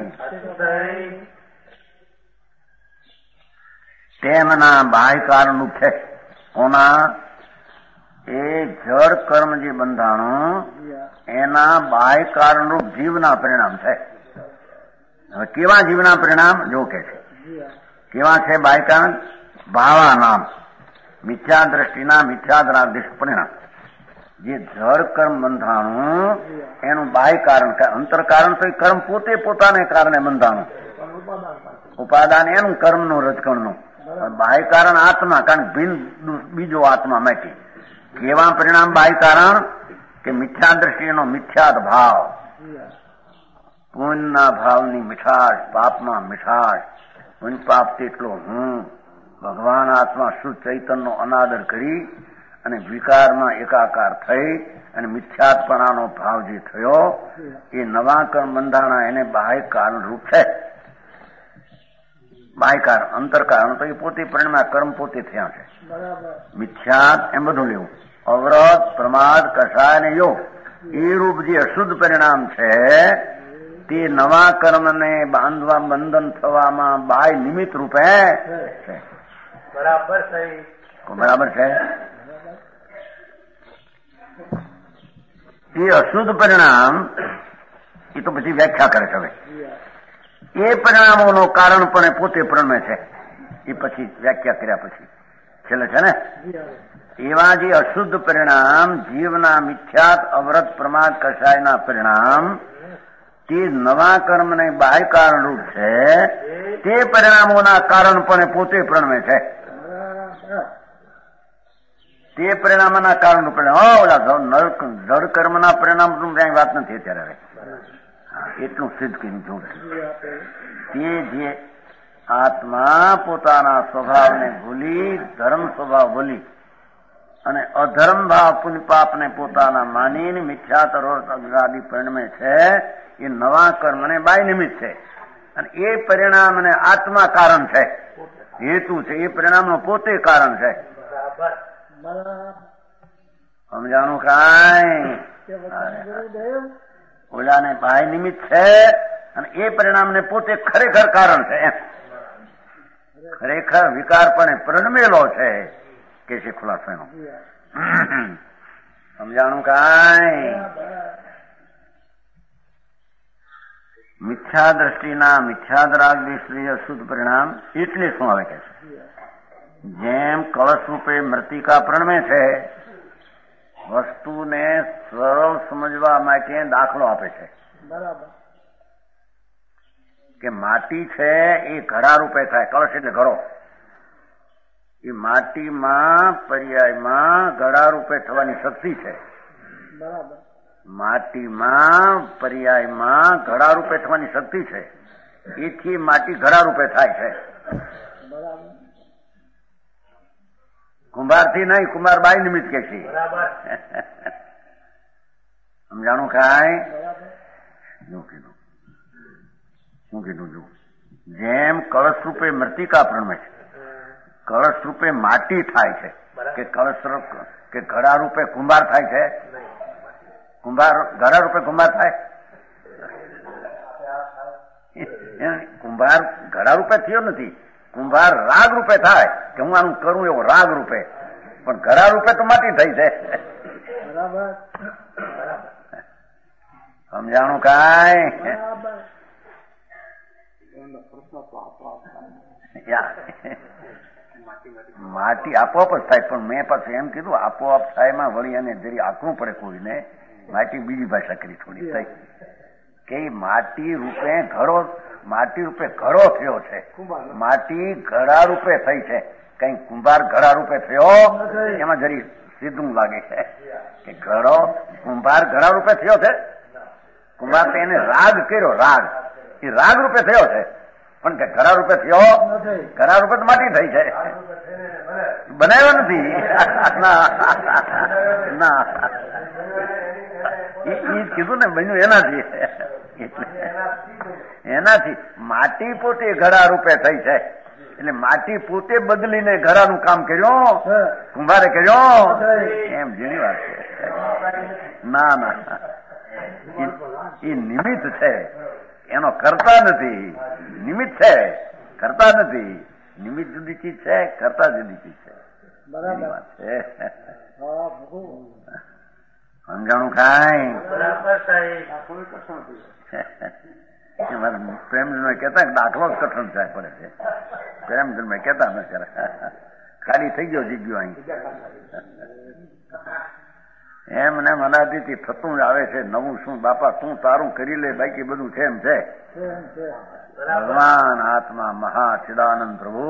તેમના બાહ્ય કારણ છે કોના એ જળ કર્મ જે બંધાણું એના બાહ્ય કારણરૂપ જીવના પરિણામ છે. હવે કેવા જીવના પરિણામ જો કે છે કેવા છે બાહ્ય કારણ ભાવા નામ મિથ્યા દ્રષ્ટિના મિથ્યાદ્રાદેશ પરિણામ જે જળ કર્મ બંધાણું એનું બાહ્ય કારણ અંતર કારણ તો એ કર્મ પોતે પોતાને કારણે બંધાણું ઉપાદાન એનું કર્મનું રજકણનું બાહ્ય કારણ આત્મા કારણ ભિન્ન બીજો આત્મા માટે કેવા પરિણામ બાહ્ય કારણ કે મિથ્યા દ્રષ્ટિનો મિથ્યાદ ભાવ પુણ્યના ભાવની મીઠાશ પાપમાં મીઠાશ પુણ્ય પાપ તેટલો હું ભગવાન આત્મા શુદ્ધ ચૈતનનો અનાદર કરી અને વિકારમાં એકાકાર થઈ અને મિથ્યાત્પણાનો ભાવ જે થયો એ નવા કર્મ બંધાણા એને બાહ્ય કારણ રૂપ છે. બાહ્ય કારણ અંતર કારણ તો એ પોતે પરિણામ કર્મ પોતે થયા છે. મિથ્યા એમ બધું લેવું. અવરત પ્રમાદ કષાય અને યોગ એ રૂપ જે અશુદ્ધ પરિણામ છે તે નવા કર્મને બાંધવા બંધન થવામાં બાહ્ય નિમિત્ત રૂપે છે. બરાબર છે. બરાબર છે. એ અશુદ્ધ પરિણામ એ તો પછી વ્યાખ્યા કરે છે. હવે એ પરિણામોનો કારણ પણ પોતે પ્રણમે છે. એ પછી વ્યાખ્યા કર્યા પછી છેલ્લે છે ને એવા જે અશુદ્ધ પરિણામ જીવના મિથ્યાત અવરત પ્રમાદ કષાયના પરિણામ તે નવા કર્મને બાહ્ય કારણરૂપ છે. તે પરિણામોના કારણ પણ પોતે પ્રણમે છે. તે પરિણામના કારણ રૂપે ઓલા જળ કર્મના પરિણામ કઈ વાત નથી અત્યારે. હવે એટલું સિદ્ધ કર્યું જોઉં તે જે આત્મા પોતાના સ્વભાવને ભૂલી ધર્મ સ્વભાવ ભૂલી અને અધર્મ ભાવ પુણ્યપાપને પોતાના માનીને મિથ્યા તરોર આદિ પરિણમે છે. એ નવા કર્મને બાહ્ય નિમિત્ત છે અને એ પરિણામને આત્મા કારણ છે, હેતુ છે. એ પરિણામનો પોતે કારણ છે. સમજાણું કાંઈ? ઓલાને બાહ્ય નિમિત્ત છે અને એ પરિણામને પોતે ખરેખર કારણ છે. એમ ખરેખર વિકાર પણ પ્રણમેલો છે કે છે ખુલાસો એનો. સમજાણું કાંઈ? મિથ્યા દ્રષ્ટિના મિથ્યાદરાગ દ્વેષી અશુદ્ધ પરિણામ એટલે શું આવે કે છે? જેમ કળશ રૂપે મૃતિકા પ્રણમે છે, વસ્તુને સરળ સમજવા માટે દાખલો આપે છે. બરાબર. કે માટી છે એ ઘડા રૂપે થાય. કળશ એટલે ઘડો. એ માટીમાં પર્યાયમાં ઘડા રૂપે થવાની શક્તિ છે. બરાબર. માટીમાં પર્યાયમાં ઘડા રૂપે થવાની શક્તિ છે. એથી માટી ઘડા રૂપે થાય છે. બરાબર. કુંભારથી નહીં, કુંભાર બાઈ નિમિત્ત કે છે. સમજાણું કાંઈ? શું કીધું શું કીધું જો જેમ કળશ રૂપે મૃતિકા પ્રણમે છે, કળશ રૂપે માટી થાય છે કે કળશ કે ઘડા રૂપે કુંભાર થાય છે? કુંભાર ઘડા રૂપે કુંભાર થાય? કુંભાર ઘડા રૂપે થયો નથી. કુંભાર રાગ રૂપે થાય કે હું આનું કરું એવો રાગ રૂપે, પણ ઘડા રૂપે તો માટી થઈ છે. સમજાણું કાંઈ? માટી આપોઆપ જ થાય, પણ મેં પાછું એમ કીધું આપોઆપ થાય માં વળી અને જરી આંકવું પડે કોઈને. માટી બીજી ભાષા કરી થોડી થઈ કે માટી રૂપે ઘડો, માટી રૂપે ઘડો થયો છે. માટી ઘડા રૂપે થઈ છે. કઈ કુંભાર ઘડા રૂપે થયો એમાં જરી સીધું લાગે છે કે ઘડો કુંભાર ઘડા રૂપે થયો છે. કુંભાર તો એને રાગ કર્યો, રાગ એ રાગ રૂપે થયો છે, પણ કે ઘડા રૂપે થયો? ઘડા રૂપે તો માટી થઈ છે, બનાવ્યો નથી. ના એ કીધું ને બન્યું એનાથી. એનાથી માટી પોતે ઘડા રૂપે થઈ છે. એટલે માટી પોતે બદલીને ઘડાનું કામ કર્યું, કુંભારે કર્યો. એમ જેની વાત છે. ના ના એ નિમિત્ત છે, એનો કરતા નથી. નિમિત્ત છે, કરતા નથી. નિમિત્ત જુદી ચીજ છે, કરતા જુદી ચીજ છે. એની વાત છે. સમજાણું કાંઈ? પ્રેમજન કહેતા દાખલો જ કઠણ થાય પડે છે. પ્રેમજન કહેતા ન કરે ખાલી થઈ ગયો જીગ્યો અહીં. એમ ને મનાદીથી થતું જ આવે છે. નવું શું બાપા તું તારું કરી લે, બાકી બધું છે એમ છે. ભગવાન આત્મા મહા ચિદાનંદ પ્રભુ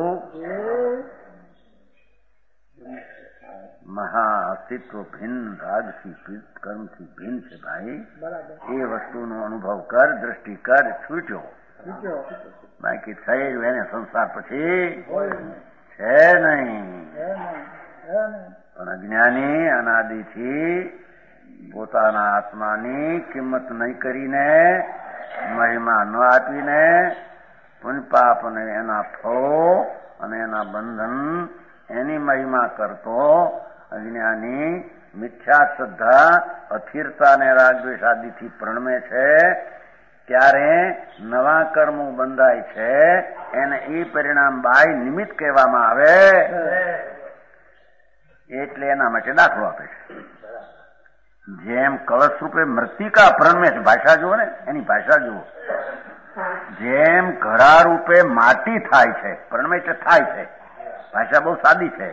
મહા અસ્તિત્વ ભિન્ન રાગથી કર્મથી ભિન્ન છે ભાઈ. એ વસ્તુનો અનુભવ કર, દ્રષ્ટિ કર, છૂટ્યો. બાકી થઈ એને સંસાર પછી છે નહીં. પણ અજ્ઞાની અનાદિથી પોતાના આત્માની કિંમત નહીં કરીને, મહિમા ન આપીને પુણ્ય પાપ અને એના ફળો અને એના બંધન એની મહિમા કરતો અજ્ઞાની મિથ્યા શ્રદ્ધા અસ્થિરતા અને રાગદ્વેષ આદિથી પ્રણમે છે. ત્યારે નવા કર્મો બંધાય છે. એને એ પરિણામ બાહ્ય નિમિત્ત કહેવામાં આવે. એટલે એના માટે દાખલો આપે છે. જેમ કળશ રૂપે મૃતિકા પ્રણમે છે, ભાષા જુઓ ને, એની ભાષા જુઓ. જેમ ઘડા રૂપે માટી થાય છે, પ્રણમે એટલે થાય છે, ભાષા બહુ સાદી છે.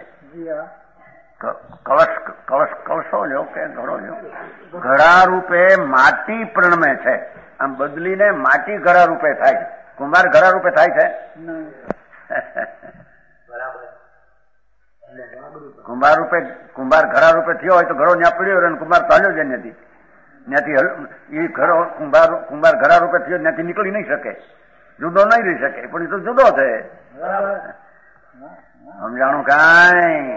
કળશ કળશ કળશો લ્યો કે ઘડો લ્યો, ઘડા રૂપે માટી પ્રણમે છે. આમ બદલીને માટી ઘડા રૂપે થાય છે. કુંભાર ઘડા રૂપે થાય છે. કુંભાર રૂપે કુંભાર ઘડા રૂપે થયો હોય તો ઘડો ત્યાં પડ્યો અને કુંભાર ચાલ્યો જાય નથી. ત્યાંથી એ ઘડો કુંભાર કુંભાર ઘડા રૂપે થયો ત્યાંથી નીકળી નહીં શકે, જુદો નહીં રહી શકે, પણ એ તો જુદો છે. સમજાણું કાંઈ?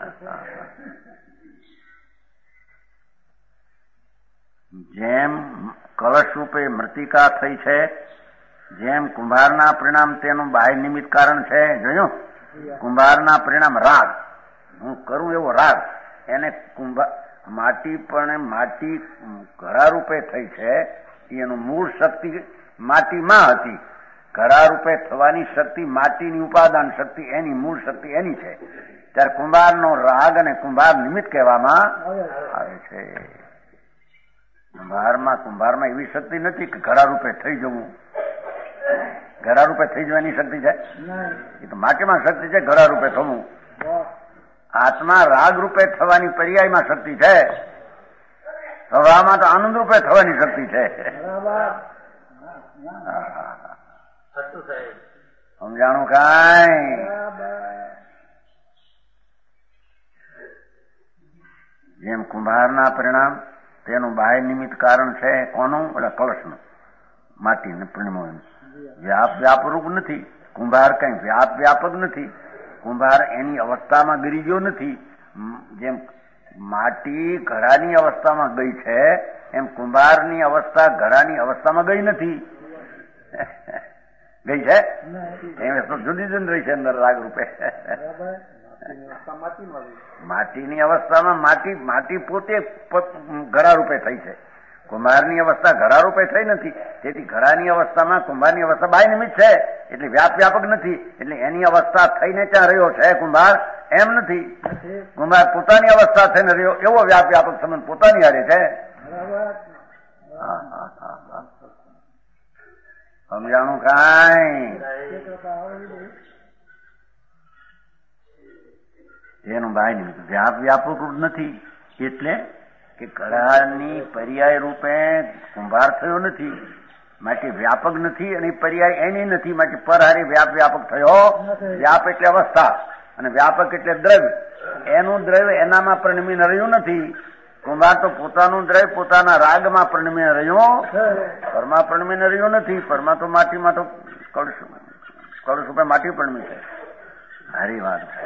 જેમ કળશ રૂપે મૃતિકા થઈ છે, જેમ કુંભારના પરિણામ તેનું બાહ્ય નિમિત્ત કારણ છે. જોયું? કુંભારના પરિણામ રાગ, હું કરું એવો રાગ, એને કુંભાર માટી પણ માટી ઘડા રૂપે થઈ છે. એનું મૂળ શક્તિ માટીમાં હતી. ઘડા રૂપે થવાની શક્તિ માટીની ઉપાદાન શક્તિ, એની મૂળ શક્તિ એની છે. ત્યારે કુંભારનો રાગ અને કુંભાર નિમિત્ત કહેવામાં આવે છે. કુંભારમાં કુંભારમાં એવી શક્તિ નથી કે ઘડા રૂપે થઈ જવું. ઘડા રૂપે થઈ જવાની શક્તિ છે? એ તો માટીમાં શક્તિ છે ઘડા રૂપે થવું. આત્મા રાગ રૂપે થવાની પર્યાયમાં શક્તિ છે. સભામાં તો આનંદ રૂપે થવાની શક્તિ છે. સમજાણું કાંઈ? જેમ કુંભારના પરિણામ તેનું બાહ્ય નિમિત્ત કારણ છે. કોનું? એટલે કળશનું, માટીને પરિણામ. વ્યાપ વ્યાપરૂપ નથી. કુંભાર કઈ વ્યાપ વ્યાપક નથી. કુંભાર એની અવસ્થામાં ગરી ગયો નથી. જેમ માટી ઘડાની અવસ્થામાં ગઈ છે, એમ કુંભારની અવસ્થા ઘડાની અવસ્થામાં ગઈ નથી. ગઈ છે? એમ જુદી જુદી રહી છે અંદર રાગ રૂપે. માટીની અવસ્થામાં માટી માટી પોતે ઘડા રૂપે થઈ છે. કુંભારની અવસ્થા ઘડા રૂપે થઈ નથી. તેથી ઘડાની અવસ્થામાં કુંભારની અવસ્થા બાહ્ય નિમિત્ત છે, એટલે વ્યાપ વ્યાપક નથી. એટલે એની અવસ્થા થઈને ત્યાં રહ્યો છે કુંભાર, એમ નથી. કુંભાર પોતાની અવસ્થા થઈને રહ્યો એવો વ્યાપ વ્યાપક સંબંધ પોતાની હારે છે. સમજાણું કાંઈ? એનું બાહ્ય નિમિત્ત વ્યાપ વ્યાપક નથી. એટલે કે ઘડાની પર્યાય રૂપે કુંભાર થયો નથી, માટે વ્યાપક નથી, અને પર્યાય એની નથી, માટે પરહારી વ્યાપ વ્યાપક થયો. વ્યાપ એટલે અવસ્થા અને વ્યાપક એટલે દ્રવ્ય. એનું દ્રવ્ય એનામાં પરિણમીને રહ્યું નથી. કુંભાર તો પોતાનું દ્રવ્ય પોતાના રાગમાં પરિણમીને રહ્યું, પરમાં પરિણમીને રહ્યું નથી. પરમાં તો માટીમાં તો કળશ કળશ રૂપે માટી પરિણમી છે. સારી વાત છે.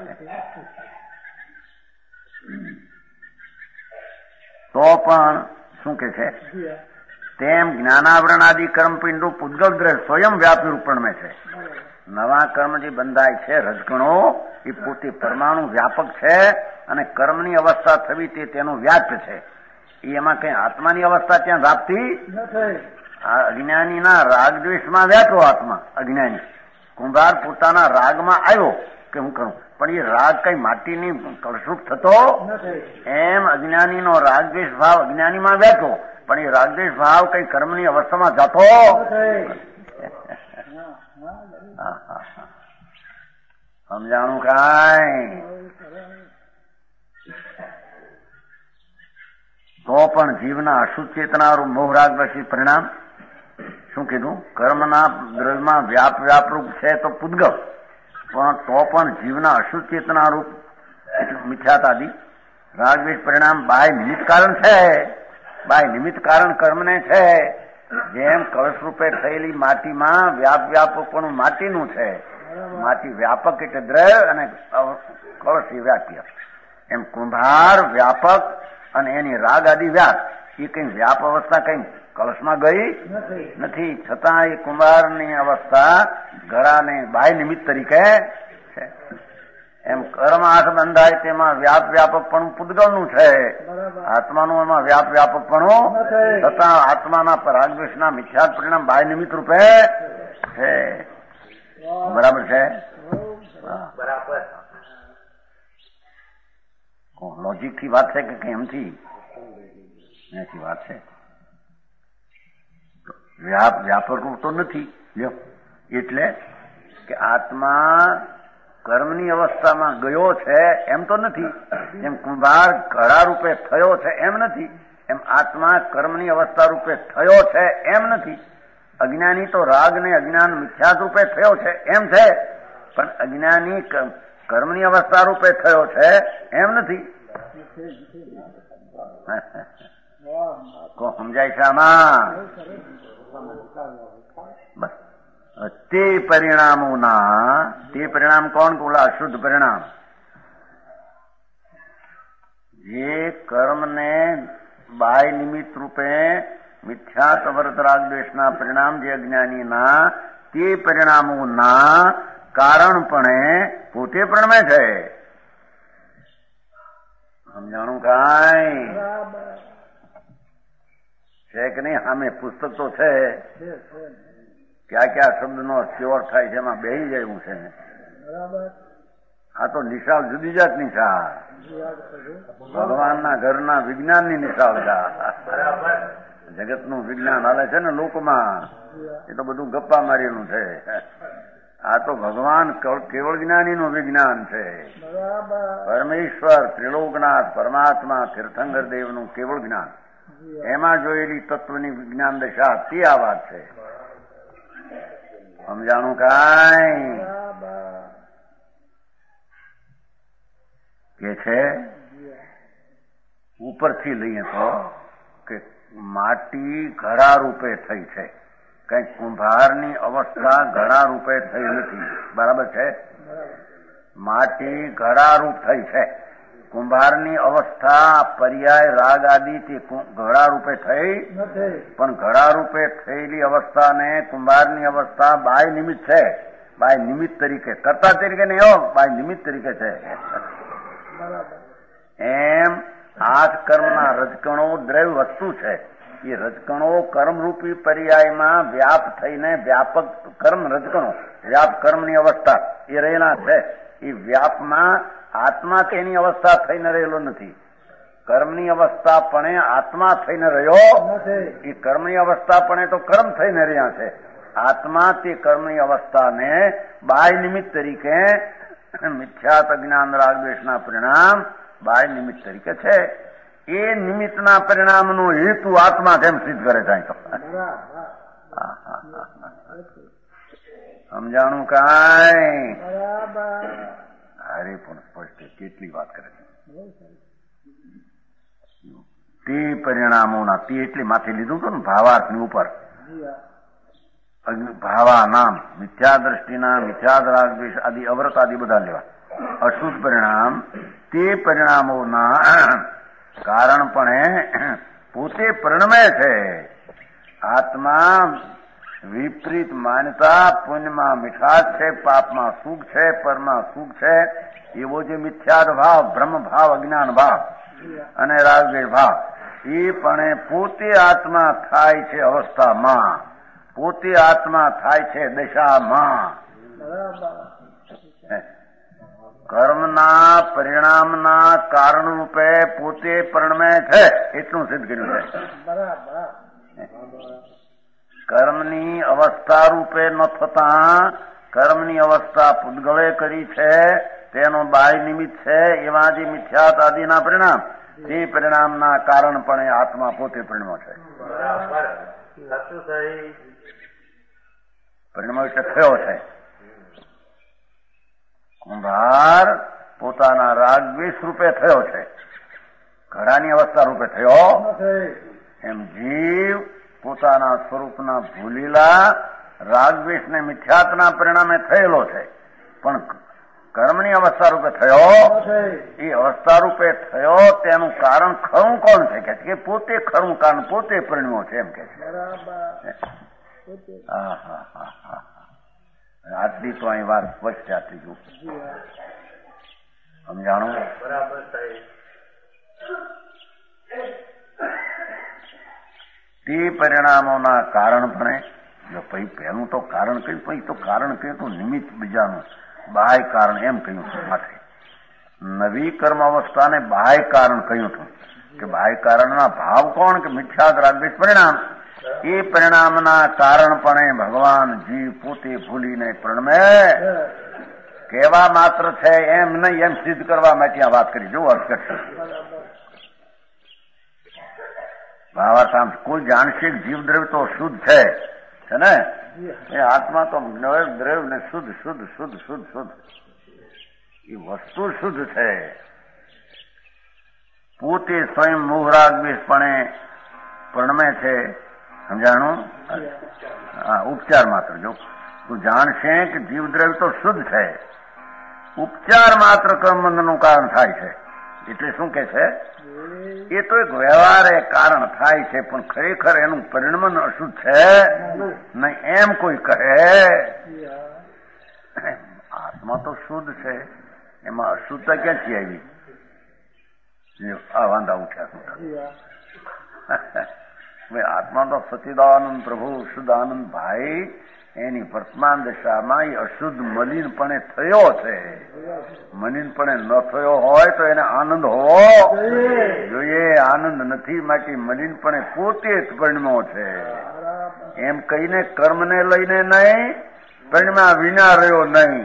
તો પણ શું કે છે? તેમ જ્ઞાનાવરણ આદિ કર્મપિંડો પૂતગલ દ્રવ્ય સ્વયં વ્યાપી રૂપણમાં છે. નવા કર્મ જે બંધાય છે રજકણો, એ પોતે પરમાણુ વ્યાપક છે, અને કર્મની અવસ્થા થવી તે તેનો વ્યાપ્ય છે. એ એમાં કઈ આત્માની અવસ્થા ત્યાં વ્યાપતી અજ્ઞાનીના રાગદ્વેષમાં વ્યાપ્યો આત્મા. અજ્ઞાની કુંભાર પોતાના રાગમાં આવ્યો કે હું કરું, પણ એ રાગ કઈ માટીની કળશુપ થતો એમ અજ્ઞાનીનો રાગદ્વેષ ભાવ અજ્ઞાનીમાં વ્યાપ્યો, પણ એ રાગદ્વેષ ભાવ કઈ કર્મની અવસ્થામાં જતો. સમજાણું કાંઈ? તો પણ જીવના અશુદ્ધ ચેતના મોહ રાગ વશી પરિણામ શું કીધું? કર્મના દ્રવ્યમાં વ્યાપ વ્યાપરૂપ છે તો પૂતગલ, પણ તો પણ જીવના અશુદ્ધ ચેતના રૂપ મિથ્યાતાદિ રાગદ્વેષ પરિણામ બાહ્ય નિમિત્ત કારણ છે. બાહ્ય નિમિત્ત કારણ કર્મને છે. જેમ કળશ રૂપે થયેલી માટીમાં વ્યાપ વ્યાપકપણું માટીનું છે. માટી વ્યાપક એટલે દ્રવ્ય અને કળશ એ વ્યાપ્ય. એમ કુંભાર વ્યાપક અને એની રાગ આદિ વ્યાપ, એ કઈ વ્યાપ અવસ્થા કઈ કળશમાં ગઈ નથી નથી, છતાં એ કુંભારની અવસ્થા ઘડાને બાહ્ય નિમિત્ત તરીકે છે. એમ કર્મ હાથ બંધાય તેમાં વ્યાપ વ્યાપકપણું પૂતગલનું છે, બરાબર આત્માનું એમાં વ્યાપ વ્યાપકપણું નથી. છતાં આત્માના રાગદ્વેષના મિથ્યાત પરિણામ બાહ્ય નિમિત્ત રૂપે છે. વાહ. બરાબર છે. બહુ બરાબર. લોજિક થી વાત છે કે એમથી એથી વાત છે. વ્યાપ વ્યાપક તો નથી લ્યો, એટલે કે આત્મા કર્મની અવસ્થામાં ગયો છે એમ તો નથી, એમ કુંભાર ઘડા રૂપે થયો છે એમ નથી, એમ આત્મા કર્મની અવસ્થા રૂપે થયો છે એમ નથી. અજ્ઞાની તો રાગ ને અજ્ઞાન મિથ્યાત રૂપે થયો છે એમ છે, પણ અજ્ઞાની કર્મની અવસ્થા રૂપે થયો છે એમ નથી. કો સમજાય છે આમાં? બસ તે પરિણામોના, તે પરિણામ કોણ? બોલા અશુદ્ધ પરિણામ. જે કર્મને બાહ્ય નિમિત્ત રૂપે મિથ્યા સવર્ત રાગ દ્વેષના પરિણામ જે અજ્ઞાનીના, તે પરિણામોના કારણપણે પોતે પ્રણમે છે. સમજાણું કાંઈ બરાબર છે કે નહીં? સામે પુસ્તક તો છે, છે છે ક્યાં ક્યાં શબ્દનો સ્યોર થાય છે એમાં બેહી જાય એવું છે. બરાબર આ તો નિશાળ જુદી જાત નિશાળ, યાદ કરજો. ભગવાનના ઘરના વિજ્ઞાનની નિશાળ છે. બરાબર. જગતનું વિજ્ઞાન હાલે છે ને લોકમાં, એ તો બધું ગપ્પા મારેલું છે. આ તો ભગવાન કેવળ જ્ઞાનીનું વિજ્ઞાન છે. બરાબર પરમેશ્વર ત્રિલોકનાથ પરમાત્મા તીર્થંકર દેવનું કેવળ જ્ઞાન, એમાં જોયેલી તત્વની વિજ્ઞાન દશા, તે આ વાત છે. સમજાણું કાંઈ? બરાબર કે છે ઉપરથી લઈએ તો કે માટી ઘડા રૂપે થઈ છે, કઈ કુંભારની અવસ્થા ઘડા રૂપે થઈ નથી. બરાબર છે? માટી ઘડા રૂપ થઈ છે, કુંભારની અવસ્થા પર્યાય રાગ આદિ તે ઘડા રૂપે થઈ નથી પણ ઘડા રૂપે થયેલી અવસ્થાને કુંભારની અવસ્થા બાહ્ય નિમિત્ત છે, બાહ્ય નિમિત્ત તરીકે, કર્તા તરીકે નહીં હો, બાહ્ય નિમિત્ત તરીકે છે. બરાબર એમ આઠ કર્મના રજકણો દ્રવ્ય વસ્તુ છે, એ રજકણો કર્મરૂપી પર્યાયમાં વ્યાપ થઈને વ્યાપક કર્મ રજકણો, વ્યાપ કર્મની અવસ્થા એ રહેલા છે. એ વ્યાપમાં આત્મા તેની અવસ્થા થઈને રહેલો નથી, કર્મની અવસ્થા પણ આત્મા થઈને રહ્યો નથી એ કર્મની અવસ્થા પણ તો કર્મ થઈને રહ્યા છે. આત્મા તે કર્મની અવસ્થાને બાહ્ય નિમિત્ત તરીકે મિથ્યાત અજ્ઞાન રાગ દ્વેષના પરિણામ બાહ્ય નિમિત્ત તરીકે છે. એ નિમિત્તના પરિણામનો હેતુ આત્મા તેમ સિદ્ધ કરે છે. સમજાણું કાંઈ? બરાબર અરે પણ સ્પષ્ટ કેટલી વાત કરે છે. તે પરિણામોના, તે એટલે માથે લીધું હતું ને ભાવાર્થની ઉપર, ભાવા નામ મિથ્યા દ્રષ્ટિના મિથ્યા રાગ દ્વેષ આદિ અવ્રત આદિ બધા લેવા. અશુદ્ધ પરિણામ તે પરિણામોના કારણપણે પોતે પરિણમે છે. આત્મા વિપરીત માન્યતા, પુણ્યમાં મીઠાશ છે, પાપમાં સુખ છે, પરમાં સુખ છે, એવો જે મિથ્યાદ ભાવ, બ્રહ્મ ભાવ, અજ્ઞાન ભાવ અને રાગદ્વેષ ભાવ, એ પણ પોતે આત્મા થાય છે અવસ્થામાં, પોતે આત્મા થાય છે દશામાં. કર્મના પરિણામના કારણ રૂપે પોતે પરિણમે છે, એટલું સિદ્ધ કર્યું છે. કર્મની અવસ્થા રૂપે ન થતા કર્મની અવસ્થા પૂતગળે કરી છે, તેનો બાહ્ય નિમિત્ત છે. એવા જે મિથ્યાત આદિના પરિણામ, તે પરિણામના કારણપણે આત્મા પોતે પરિણમો છે. પરિણમો એટલે થયો છે. કુંભાર પોતાના રાગ દ્વેષ રૂપે થયો છે, ઘડાની અવસ્થા રૂપે થયો એમ જીવ પોતાના સ્વરૂપના ભૂલીલા રાગ દ્વેષને મિથ્યાતના પરિણામે થયેલો છે. પણ કર્મની અવસ્થા રૂપે થયો, એ અવસ્થા રૂપે થયો તેનું કારણ ખરું કોણ છે કે પોતે ખરું કારણ પોતે પરિણ્યો છે એમ કે છે. હા હા હા હા આટલી તો અહીં વાત સ્પષ્ટ આટલી જો સમજાણો. બરાબર સાહેબ. તે પરિણામોના કારણ પણ પછી પહેલું તો કારણ કહ્યું, પછી તો કારણ કહ્યું તો નિમિત્ત બીજાનું બાહ્ય કારણ એમ કહ્યું હતું. માથે નવી કર્મ અવસ્થાને બાહ્ય કારણ કહ્યું હતું કે બાહ્ય કારણના ભાવ કોણ કે મિથ્યાદ રાગદ્વેષ પરિણામ. એ પરિણામના કારણપણે ભગવાન જીવ પોતે ભૂલીને પ્રણમે કહેવા માત્ર છે એમ નહીં, એમ સિદ્ધ કરવા માટે આ વાત કરી. જો અર્થ કરશે ભાવાર્થ કુલ જાણશે જીવ દ્રવ્ય તો શુદ્ધ છે છે ને, એ આત્મા તો દ્રવ્ય ને શુદ્ધ શુદ્ધ શુદ્ધ શુદ્ધ શુદ્ધ એ વસ્તુ શુદ્ધ છે. પોતે સ્વયં મોહરાગદ્વેષપણે પ્રણમે છે. સમજાણું? હા ઉપચાર માત્ર જો તું જાણશે કે જીવ દ્રવ્ય તો શુદ્ધ છે, ઉપચાર માત્ર કર્મબંધનું કારણ થાય છે. એટલે શું કે છે? એ તો એક વ્યવહારે કારણ થાય છે, પણ ખરેખર એનું પરિણમન અશુદ્ધ છે નહીં એમ કોઈ કહે. આત્મા તો શુદ્ધ છે, એમાં અશુદ્ધતા ક્યાંથી આવી? આ વાંધા ઉઠ્યા. આત્મા તો સચિદાનંદ પ્રભુ શુદ્ધ આનંદ ભાઈ એની વર્તમાન દશામાં એ અશુદ્ધ મલિનપણે થયો છે. મલિનપણે ન થયો હોય તો એને આનંદ હોવો જોઈએ. આનંદ નથી માટે મલિનપણે પોતે જ પરિણમ્યો છે એમ કહીને કર્મને લઈને નહીં, પરિણમ્યા વિના રહ્યો નહીં.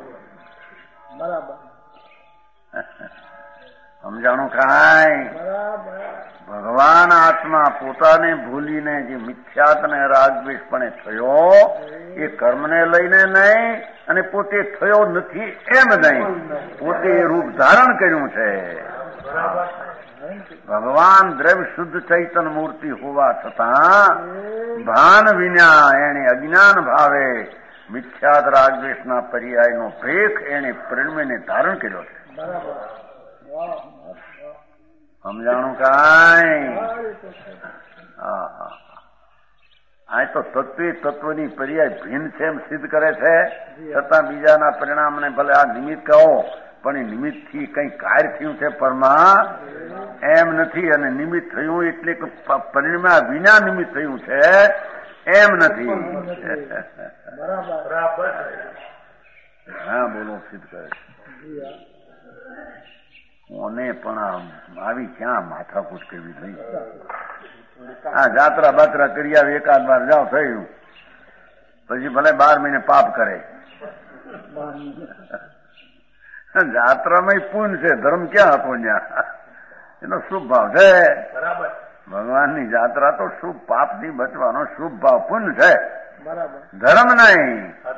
સમજાણું કાંઈ? ભગવાન આત્મા પોતાને ભૂલીને જે મિથ્યાત ને રાગદ્વેષપણે થયો એ કર્મને લઈને નહીં અને પોતે થયો નથી એમ નહીં, પોતે એ રૂપ ધારણ કર્યું છે. ભગવાન દ્રવ્ય શુદ્ધ ચૈતન મૂર્તિ હોવા છતાં ભાન વિના એને અજ્ઞાન ભાવે મિથ્યાત રાગદ્વેષના પર્યાયનો ભેખ એને પરિણમીને ધારણ કર્યો છે. સમજાણું કાંઈ? હા હા આ તો તત્વે તત્વની પર્યાય ભિન્ન છે એમ સિદ્ધ કરે છે, છતાં બીજાના પરિણામને ભલે આ નિમિત્ત કહો પણ એ નિમિત્તથી કંઈ કાર્ય થયું છે પરમાં એમ નથી. અને નિમિત્ત થયું એટલે કે પરિણામ વિના નિમિત્ત થયું છે એમ નથી. હા બોલો સિદ્ધ કરે છે. મને પણ આવી ક્યાં માથાકૂટ કરવી થઈ. આ જાત્રા બાત્રા કરી આવે એકાદ વાર જાઓ થયું, પછી ભલે બાર મહિને પાપ કરે. જાત્રામાં પુણ્ય છે, ધર્મ ક્યાં હતો ત્યાં? એનો શુભ ભાવ છે. ભગવાનની જાત્રા તો શુભ પાપથી બચવાનો શુભ ભાવ પુણ્ય છે, ધર્મ નહીં.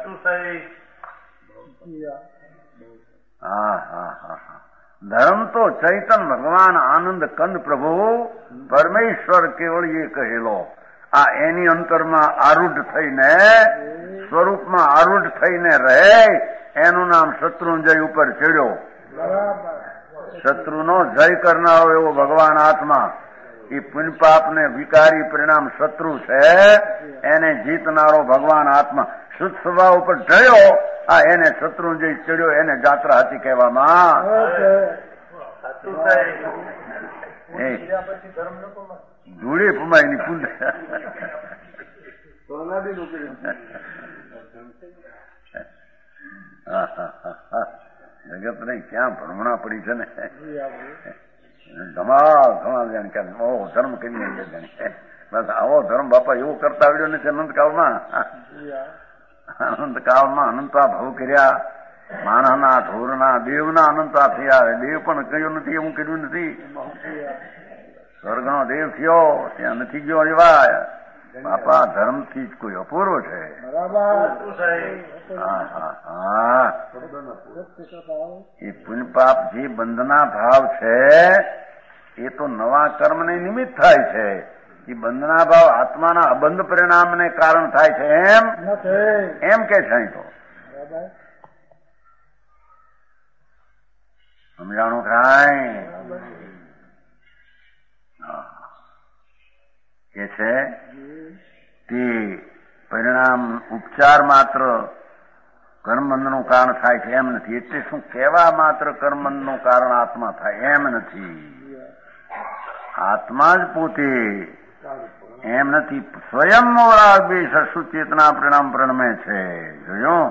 હા હા હા હા ધર્મ તો ચૈતન ભગવાન આનંદ કંદ પ્રભુ પરમેશ્વર કેવળ એ કહેલો. આ એની અંતરમાં આરૂઢ થઈને સ્વરૂપમાં આરૂઢ થઈને રહે એનું નામ શત્રુંજય ઉપર ચડ્યો. શત્રુનો જય કરનારો એવો ભગવાન આત્મા એ પુણ્યપાપ ને વિકારી પરિણામ શત્રુ છે એને જીતનારો ભગવાન આત્મા શુદ્ધ સ્વભાવ ઉપર જયો. આ એને શત્રુંજય ચડ્યો, એને જાત્રા હતી કહેવામાં. ધૂળે પુમાય ની પુલ જગત ને ક્યાં ભ્રમણા પડી છે ને. ધમાલ ધમાલ જાણે કે આવો ધર્મ કરી જાણે બસ આવો ધર્મ બાપા એવો કરતા આવડ્યો નથી અનંતકાળમાં. અનંતકાળમાં અનંતા ભાવ કર્યા, માનવના ઢોરના દેવના અનંતા થયા. દેવ પણ કહ્યું નથી એવું કર્યું નથી. સ્વર્ગનો દેવ થયો ત્યાં નથી ગયો એવા બાપા ધર્મથી જ કોઈ અપૂર્વ છે. હા હા હા એ પુણ્યપાપ જે બંધના ભાવ છે એ તો નવા કર્મને નિમિત્ત થાય છે. એ બંધના ભાવ આત્માના અબંધ પરિણામને કારણ થાય છે એમ એમ કે છે. અહીં તો બરાબર. હા હા હા જગત નહીં ક્યાં ભ્રમણા પડી છે ને. બરાબર. આ જાત્રા સમજાણું કાંઈ? એ છે તે પરિણામ ઉપચાર માત્ર કર્મબંધનું કારણ થાય છે એમ નથી. એટલે શું કહેવા માત્ર કર્મબંધનું કારણ આત્મા થાય એમ નથી. આત્મા જ પોતે એમ નથી. સ્વયં રાગ દ્વેષ અશુદ્ધ ચેતના પરિણામ પ્રણમે છે. જોયો?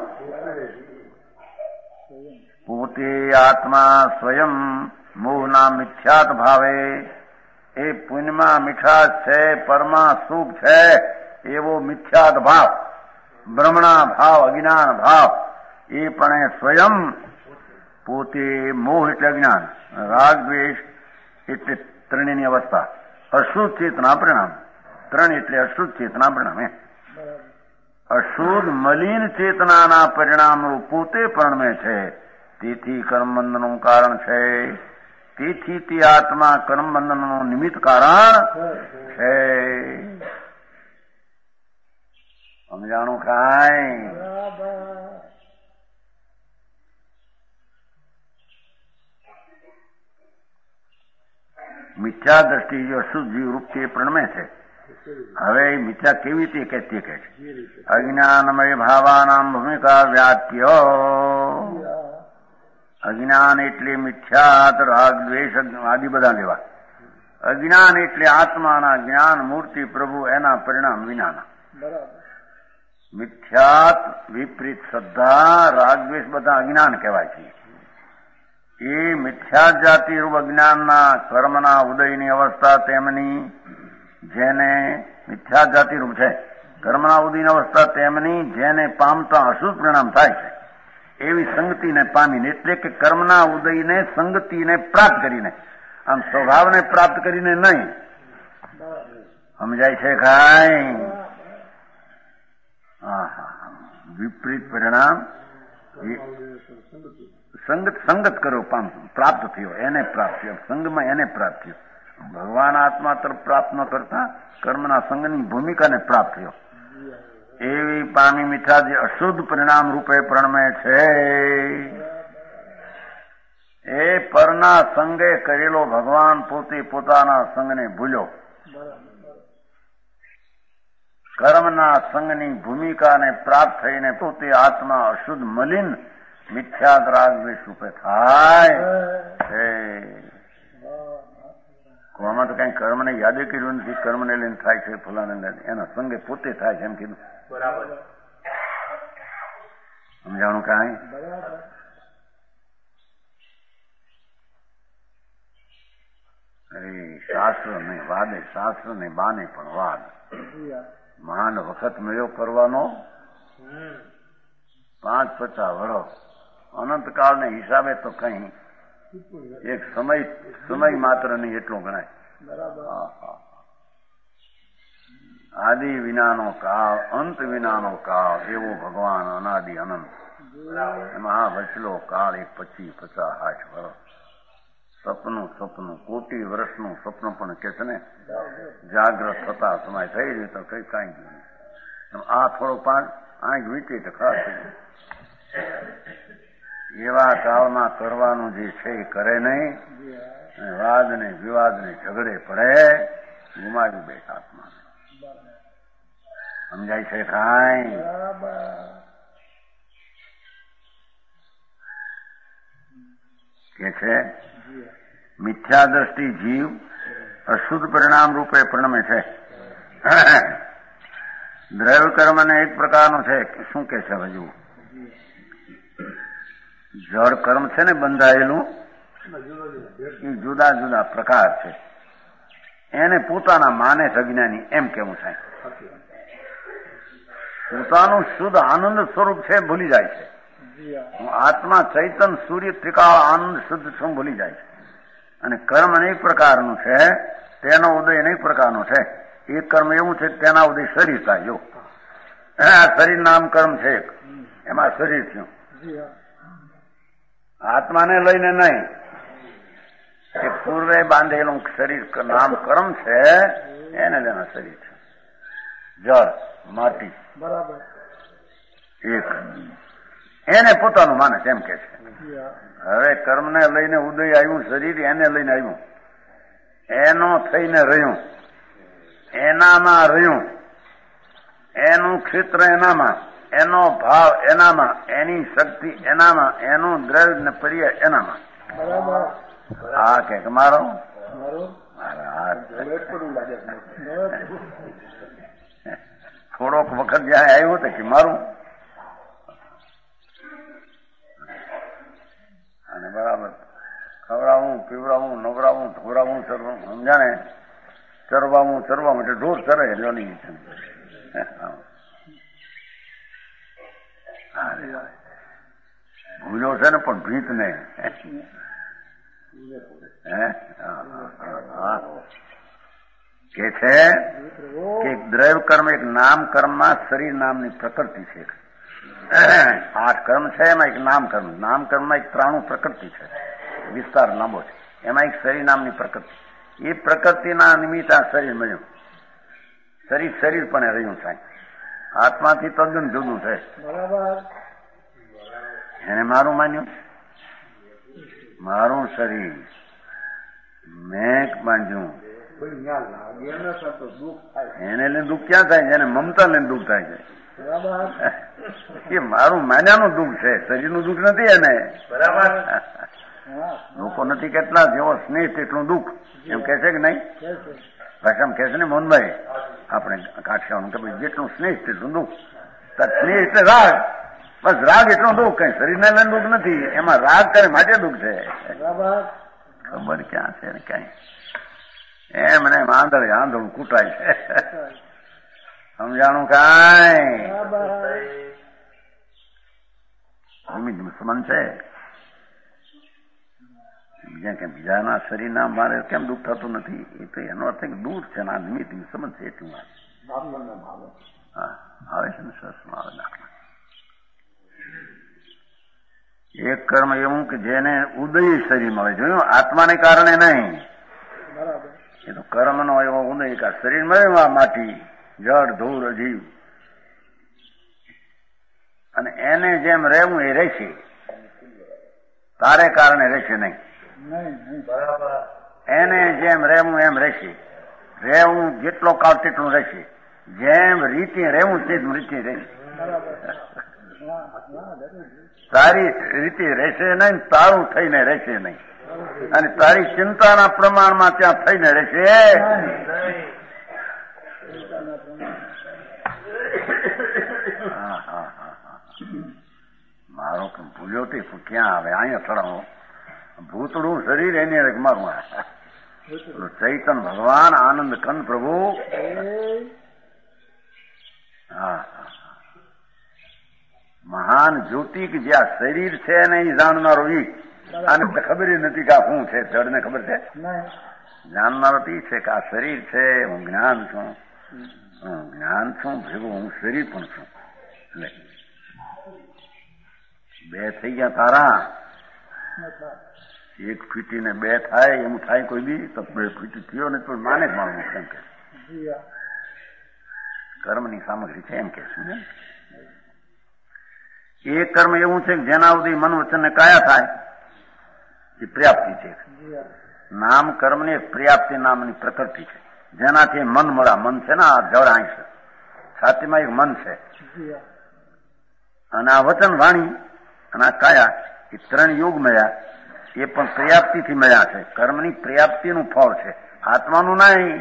પોતે આત્મા સ્વયં મોહના મિથ્યાત ભાવે એ પુણ્યમાં મીઠાશ છે, પરમાં સુખ છે એવો મિથ્યાત ભાવ, બ્રહ્મણા ભાવ, અજ્ઞાન ભાવ એ પણ સ્વયં પોતે મોહ એટલે અજ્ઞાન, રાગ દ્વેષ એટલે ત્રણેયની અવસ્થા, અશુદ્ધ ચેતના પરિણામ. ત્રણ એટલે અશુદ્ધ ચેતના પરિણામ. એ અશુદ્ધ મલિન ચેતનાના પરિણામરૂપ પોતે પરણમે છે. તેથી કર્મબંધનું કારણ છે. તેથી તે આત્મા કર્મબંધનનું નિમિત્ત કારણ છે. સમજાણું કાંઈ? મિથ્યા દ્રષ્ટિ જો અશુદ્ધ જીવ રૂપ તે પ્રણમે છે. હવે મિથ્યા કેવી રીતે કે તે કહે છે અજ્ઞાનમય ભાવાનામ ભૂમિકા વ્યાપ્ય. અજ્ઞાન એટલે મિથ્યાત, રાગ દ્વેષ આદિ બધા લેવા. અજ્ઞાન એટલે આત્માના જ્ઞાન મૂર્તિ પ્રભુ એના પરિણામ વિનાના. મિથ્યાત વિપરીત શ્રદ્ધા, રાગ દ્વેષ બધા અજ્ઞાન કહેવાય છે. એ મિથ્યા જાતિ રૂપ અજ્ઞાનના કર્મના ઉદયની અવસ્થા તેમની, જેને મિથ્યા જાતિ રૂપ છે કર્મના ઉદયની અવસ્થા તેમની જેને પામતા અશુદ્ધ પરિણામ થાય છે એવી સંગતિને પામીને, એટલે કે કર્મના ઉદયને સંગતિને પ્રાપ્ત કરીને, આમ સ્વભાવને પ્રાપ્ત કરીને નહીં. સમજાય છે કાંઈ? હા હા. વિપરીત પરિણામ સંગત સંગત કર્યો પામ પ્રાપ્ત થયો, એને પ્રાપ્ત થયો, સંઘમાં એને પ્રાપ્ત થયો. ભગવાન આત્મા તરફ પ્રાપ્ત ન કરતા કર્મના સંઘની ભૂમિકાને પ્રાપ્ત થયો. એવી પામી મીઠા જે અશુદ્ધ પરિણામ રૂપે પ્રણમે છે એ પરના સંગે કરેલો ભગવાન પોતે પોતાના સંગને ભૂલ્યો. કર્મના સંગની ભૂમિકાને પ્રાપ્ત થઈને પોતે આત્મા અશુદ્ધ મલિન મિથ્યાત રાગ દ્વેષ રૂપે થાય છે. આમાં તો કઈ કર્મને યાદ કર્યું નથી. કર્મને લઈને થાય છે, ફલાને લઈને એના સંગે પોતે થાય છે એમ કીધું. બરાબર. સમજાણું કાંઈ? અરે શાસ્ત્ર ને વાદે, શાસ્ત્ર ને બાને પણ વાદ. માંડ વખત મળ્યો કરવાનો પાંચ પચાસ વર્ષ અનંતકાળ ને હિસાબે તો કઈ એક સમય સમય માત્ર નહીં એટલો ગણાય. આદિ વિનાનો કાળ, અંત વિનાનો કાળ એવો ભગવાન અનાદિ અનંત. એમાં આ વચલો કાળ એક પચીસ પચાસ આઠ વર્ષ સપનું સપનું કોટી વર્ષનું સ્વપ્ન પણ કે છે ને જાગ્રત થતા સમય થઈ રહ્યું તો કઈ કાંઈ ગયું. આ થોડો પાંચ આંખ વીતી તો ખાસ થઈ ગયું. એવા કાળમાં કરવાનું જે છે એ કરે નહીં. વાદ ને વિવાદ ને ઝઘડે પડે, ગુમાવી બેઠા આત્માને. સમજાય છે કાંઈ? કે છે મિથ્યા દ્રષ્ટિ જીવ અશુદ્ધ પરિણામ રૂપે પ્રણમે છે. દ્રવ્ય કર્મ ને એક પ્રકારનું છે. શું કે છે હજુ? જળ કર્મ છે ને બંધાયેલું, એ જુદા જુદા પ્રકાર છે. એને પોતાના માને છે અજ્ઞાની એમ કેવું થાય. પોતાનું શુદ્ધ આનંદ સ્વરૂપ છે ભૂલી જાય છે. હું આત્મા ચૈતન સૂર્ય ત્રિકાળ આનંદ શુદ્ધ છું ભૂલી જાય છે. અને કર્મ અનેક પ્રકારનું છે, તેનો ઉદય અનેક પ્રકારનો છે. એક કર્મ એવું છે તેના ઉદય શરીર થાય. જો આ શરીર નામ કર્મ છે, એમાં શરીર થયું. આત્માને લઈને નહીં, એ પૂર્વે બાંધેલું શરીર નામ કર્મ છે, એને લઈને શરીર છે. જળ માટી બરાબર એક. એને પોતાનું માને છે એમ કે છે. જી હા. હવે કર્મને લઈને ઉદય આવ્યું, શરીર એને લઈને આવ્યું, એનો થઈને રહ્યું, એનામાં રહ્યું, એનું ક્ષેત્ર એનામાં, એનો ભાવ એનામાં, એની શક્તિ એનામાં, એનું દ્રવ્ય ને પર્યાય એનામાં. બરાબર. હા કે મારો મારું થોડોક વખત જ્યાં આવ્યો હતો કે મારું અને બરાબર ખવડાવું, પીવડાવું, નવરાવું, ધોરાવું, ચરવું, સમજાને ચરવાવું, ચરવા માટે ઢોર ચરે જોની ભૂલો છે ને પણ ભીત ને કે છે કે દ્રવ્ય કર્મ એક નામ કર્મમાં શરીર નામની પ્રકૃતિ છે. આઠ કર્મ છે એમાં એક નામ કર્મ, નામ કર્મમાં એક ત્રાણું પ્રકૃતિ છે, વિસ્તાર લાંબો છે, એમાં એક શરીર નામની પ્રકૃતિ. એ પ્રકૃતિના નિમિત્ત આ શરીર મળ્યું, શરીર શરીર પણ રહ્યું સાહેબ, આત્માથી તદ્દન જુદું છે. બરાબર. એને મારું માન્યું, મારું શરીર મેં બાંધ્યું, એને લઈને દુઃખ ક્યાં થાય છે? એને મમતા લઈને દુઃખ થાય છે. એ મારું માન્યાનું દુઃખ છે, શરીરનું દુઃખ નથી. એને બરાબર લોકો નથી કેટલા, જેવો સ્નેહ તેટલું દુઃખ, એમ કે છે કે નહીં? ભાષામાં કે છે ને મોહનભાઈ આપણે કાઠિયાવાનું કે ભાઈ જેટલું સ્નેહ તેટલું દુઃખ. સ્નેહ એટલે રાગ, બસ રાગ એટલું દુઃખ, કઈ શરીરને લઈને દુઃખ નથી, એમાં રાગ કરે માટે દુઃખ છે. ખબર ક્યાં છે ને કઈ એમને આંધળ આંધળું કૂટાય છે. સમજાણું કાંઈ દુશ્મન છે. બીજા કે બીજાના શરીરના મારે કેમ દુઃખ થતું નથી? એ તો એનો અર્થ દૂર છે ને આ નિમિત્ત સંબંધ છે એટલું વાત. હા આવે છે ને સરસ આવે દાખલા. એક કર્મ એવું કે જેને ઉદય શરીર મળે, જોયું, આત્માને કારણે નહીં. એ તો કર્મનો એવો ઉદય કા શરીર મળ્યું, આ માટી, જળ, ધૂળ, અજીવ, અને એને જેમ રહેવું એ રહેશે, તારે કારણે રહેશે નહીં. એને જેમ રહેવું એમ રહેશે, રહેવું જેટલો કાળ તેટલું રહેશે, જેમ રીતે રહેવું તે રીતે રહેશે. તારી રીતે રહેશે નહીં, તારું થઈને રહેશે નહીં, અને તારી ચિંતાના પ્રમાણમાં ત્યાં થઈને રહેશે. મારો ભૂલ્યો તે ક્યાં આવે? અહીંયા ચડાવો ભૂતળું શરીર એની મારું ચૈતન ભગવાન આનંદ કંદ પ્રભુ. હા મહાન જ્યોતિ કે જે આ શરીર છે ને એ જાણનારો ઈ, આને ખબર નથી કે આ શું છે. જડ ને ખબર છે? જાણનારો તો ઈ છે કે આ શરીર છે, હું જ્ઞાન છું, હું જ્ઞાન છું ભેગું હું શરીર પણ છું. એટલે બે થઈ ગયા તારા, એક ફીટીને બે થાય એમ થાય કોઈ બી તો બે ફીટી થયો ને તો માને જ માણવું એમ કે કર્મની સામગ્રી છે એમ કે છે. એ કર્મ એવું છે કે જેના સુધી મન વચન ને કાયા થાય એ પ્ર્યાપ્તિ છે. નામ કર્મની એક પ્ર્યાપ્તિ નામની પ્રકૃતિ છે, જેનાથી મન મળા. મન છે ને આ જળ આંશ છાતીમાં એક મન છે, અને આ વચન વાણી અને આ કાયા એ ત્રણ યોગ મળ્યા, એ પણ પ્ર્યાપ્તિથી મળ્યા છે. કર્મની પ્ર્યાપ્તિનું ફળ છે, આત્માનું નહીં.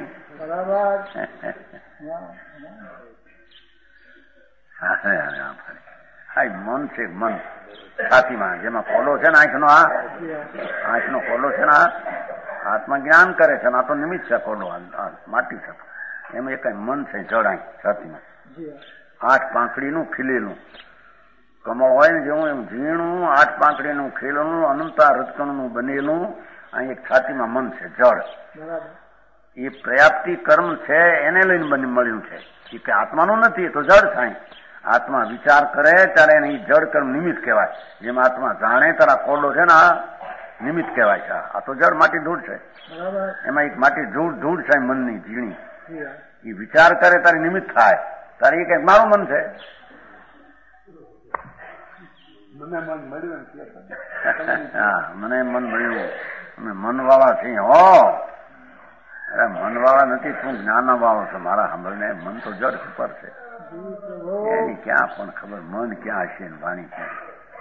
હા મન છે, મન છાતીમાં જેમાં ખોલો છે ને આંખનો, આ આંખનો ખોલો છે ને આ આત્મા જ્ઞાન કરે છે ને આ તો નિમિત્ત છે ખોલો, માટી છે. એમાં એક મન છે જળ આંખ છાતીમાં, આઠ પાંખડીનું ખીલેલું કમળ હોય ને જેવું એમ ઝીણું આઠ પાંખડીનું ખીલેલું અનંતા રજકણનું બનેલું અહીં એક છાતીમાં મન છે જળ. એ પ્ર્યાપ્તિ કર્મ છે એને લઈને બની મળ્યું છે, કે આત્માનું નથી. એ તો જળ થાય. આત્મા વિચાર કરે ત્યારે એને જળ કર્મ નિમિત્ત કહેવાય. જેમ આત્મા જાણે તારા કોરડો છે ને આ નિમિત્ત કહેવાય છે. આ તો જળ માટી ધૂળ છે, એમાં એક માટી ધૂળ ધૂળ છે મનની ઝીણી. એ વિચાર કરે તારે નિમિત્ત થાય, તારે એ કઈક મારું મન છે. મને મન મળ્યું એમ કે હા મને મન મળ્યું. અમે મનવાળા છીએ હો. અરે મનવાળા નથી, તું જ્ઞાન વાળો છે. મારા સાંભળને મન તો જડ ઉપર છે. એની ક્યાં પણ ખબર મન ક્યાં હશે ને વાણી ક્યાં.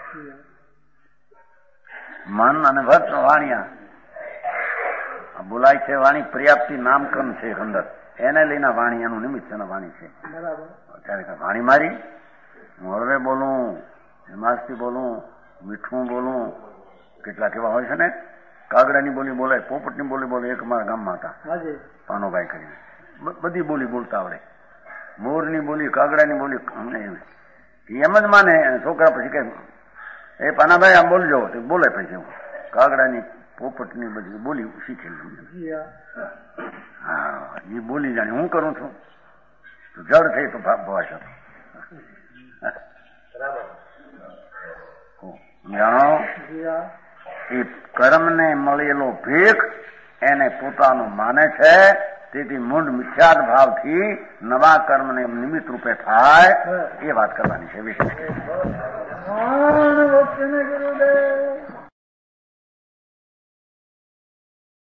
મન અને વત વાણિયા બોલાય છે. વાણી પર્યાપ્તિ નામકરણ છે અંદર, એને લઈને વાણી એનું નિમિત્ત છે. વાણી છે અત્યારે વાણી મારી. હું હળવે બોલું, હિમાસથી બોલું, મીઠું બોલું. કેટલાક એવા હોય છે ને કાગડાની બોલી બોલાય, પોપટની બોલી બોલે. એક મારા ગામમાં હતા પાનોભાઈ કરીને, બધી બોલી બોલતા આવડે. મોરની બોલી, કાગડાની બોલી, અમને એમ જ માને. છોકરા પછી કે એ પાનાભાઈ આમ બોલજો, તો બોલે. પછી હું કાગડાની પોપટની બધી બોલી શીખેલી. હા એ બોલી જાણે હું કરું છું. તો જડ થઈ તો ભાષા જાણો. એ કર્મને મળેલો ભેખ એને પોતાનું માને છે. તેથી મૂળ મિથ્યાદ ભાવથી નવા કર્મને નિમિત્ત રૂપે થાય એ વાત કરવાની છે. વિશેષ ગુરુદેવ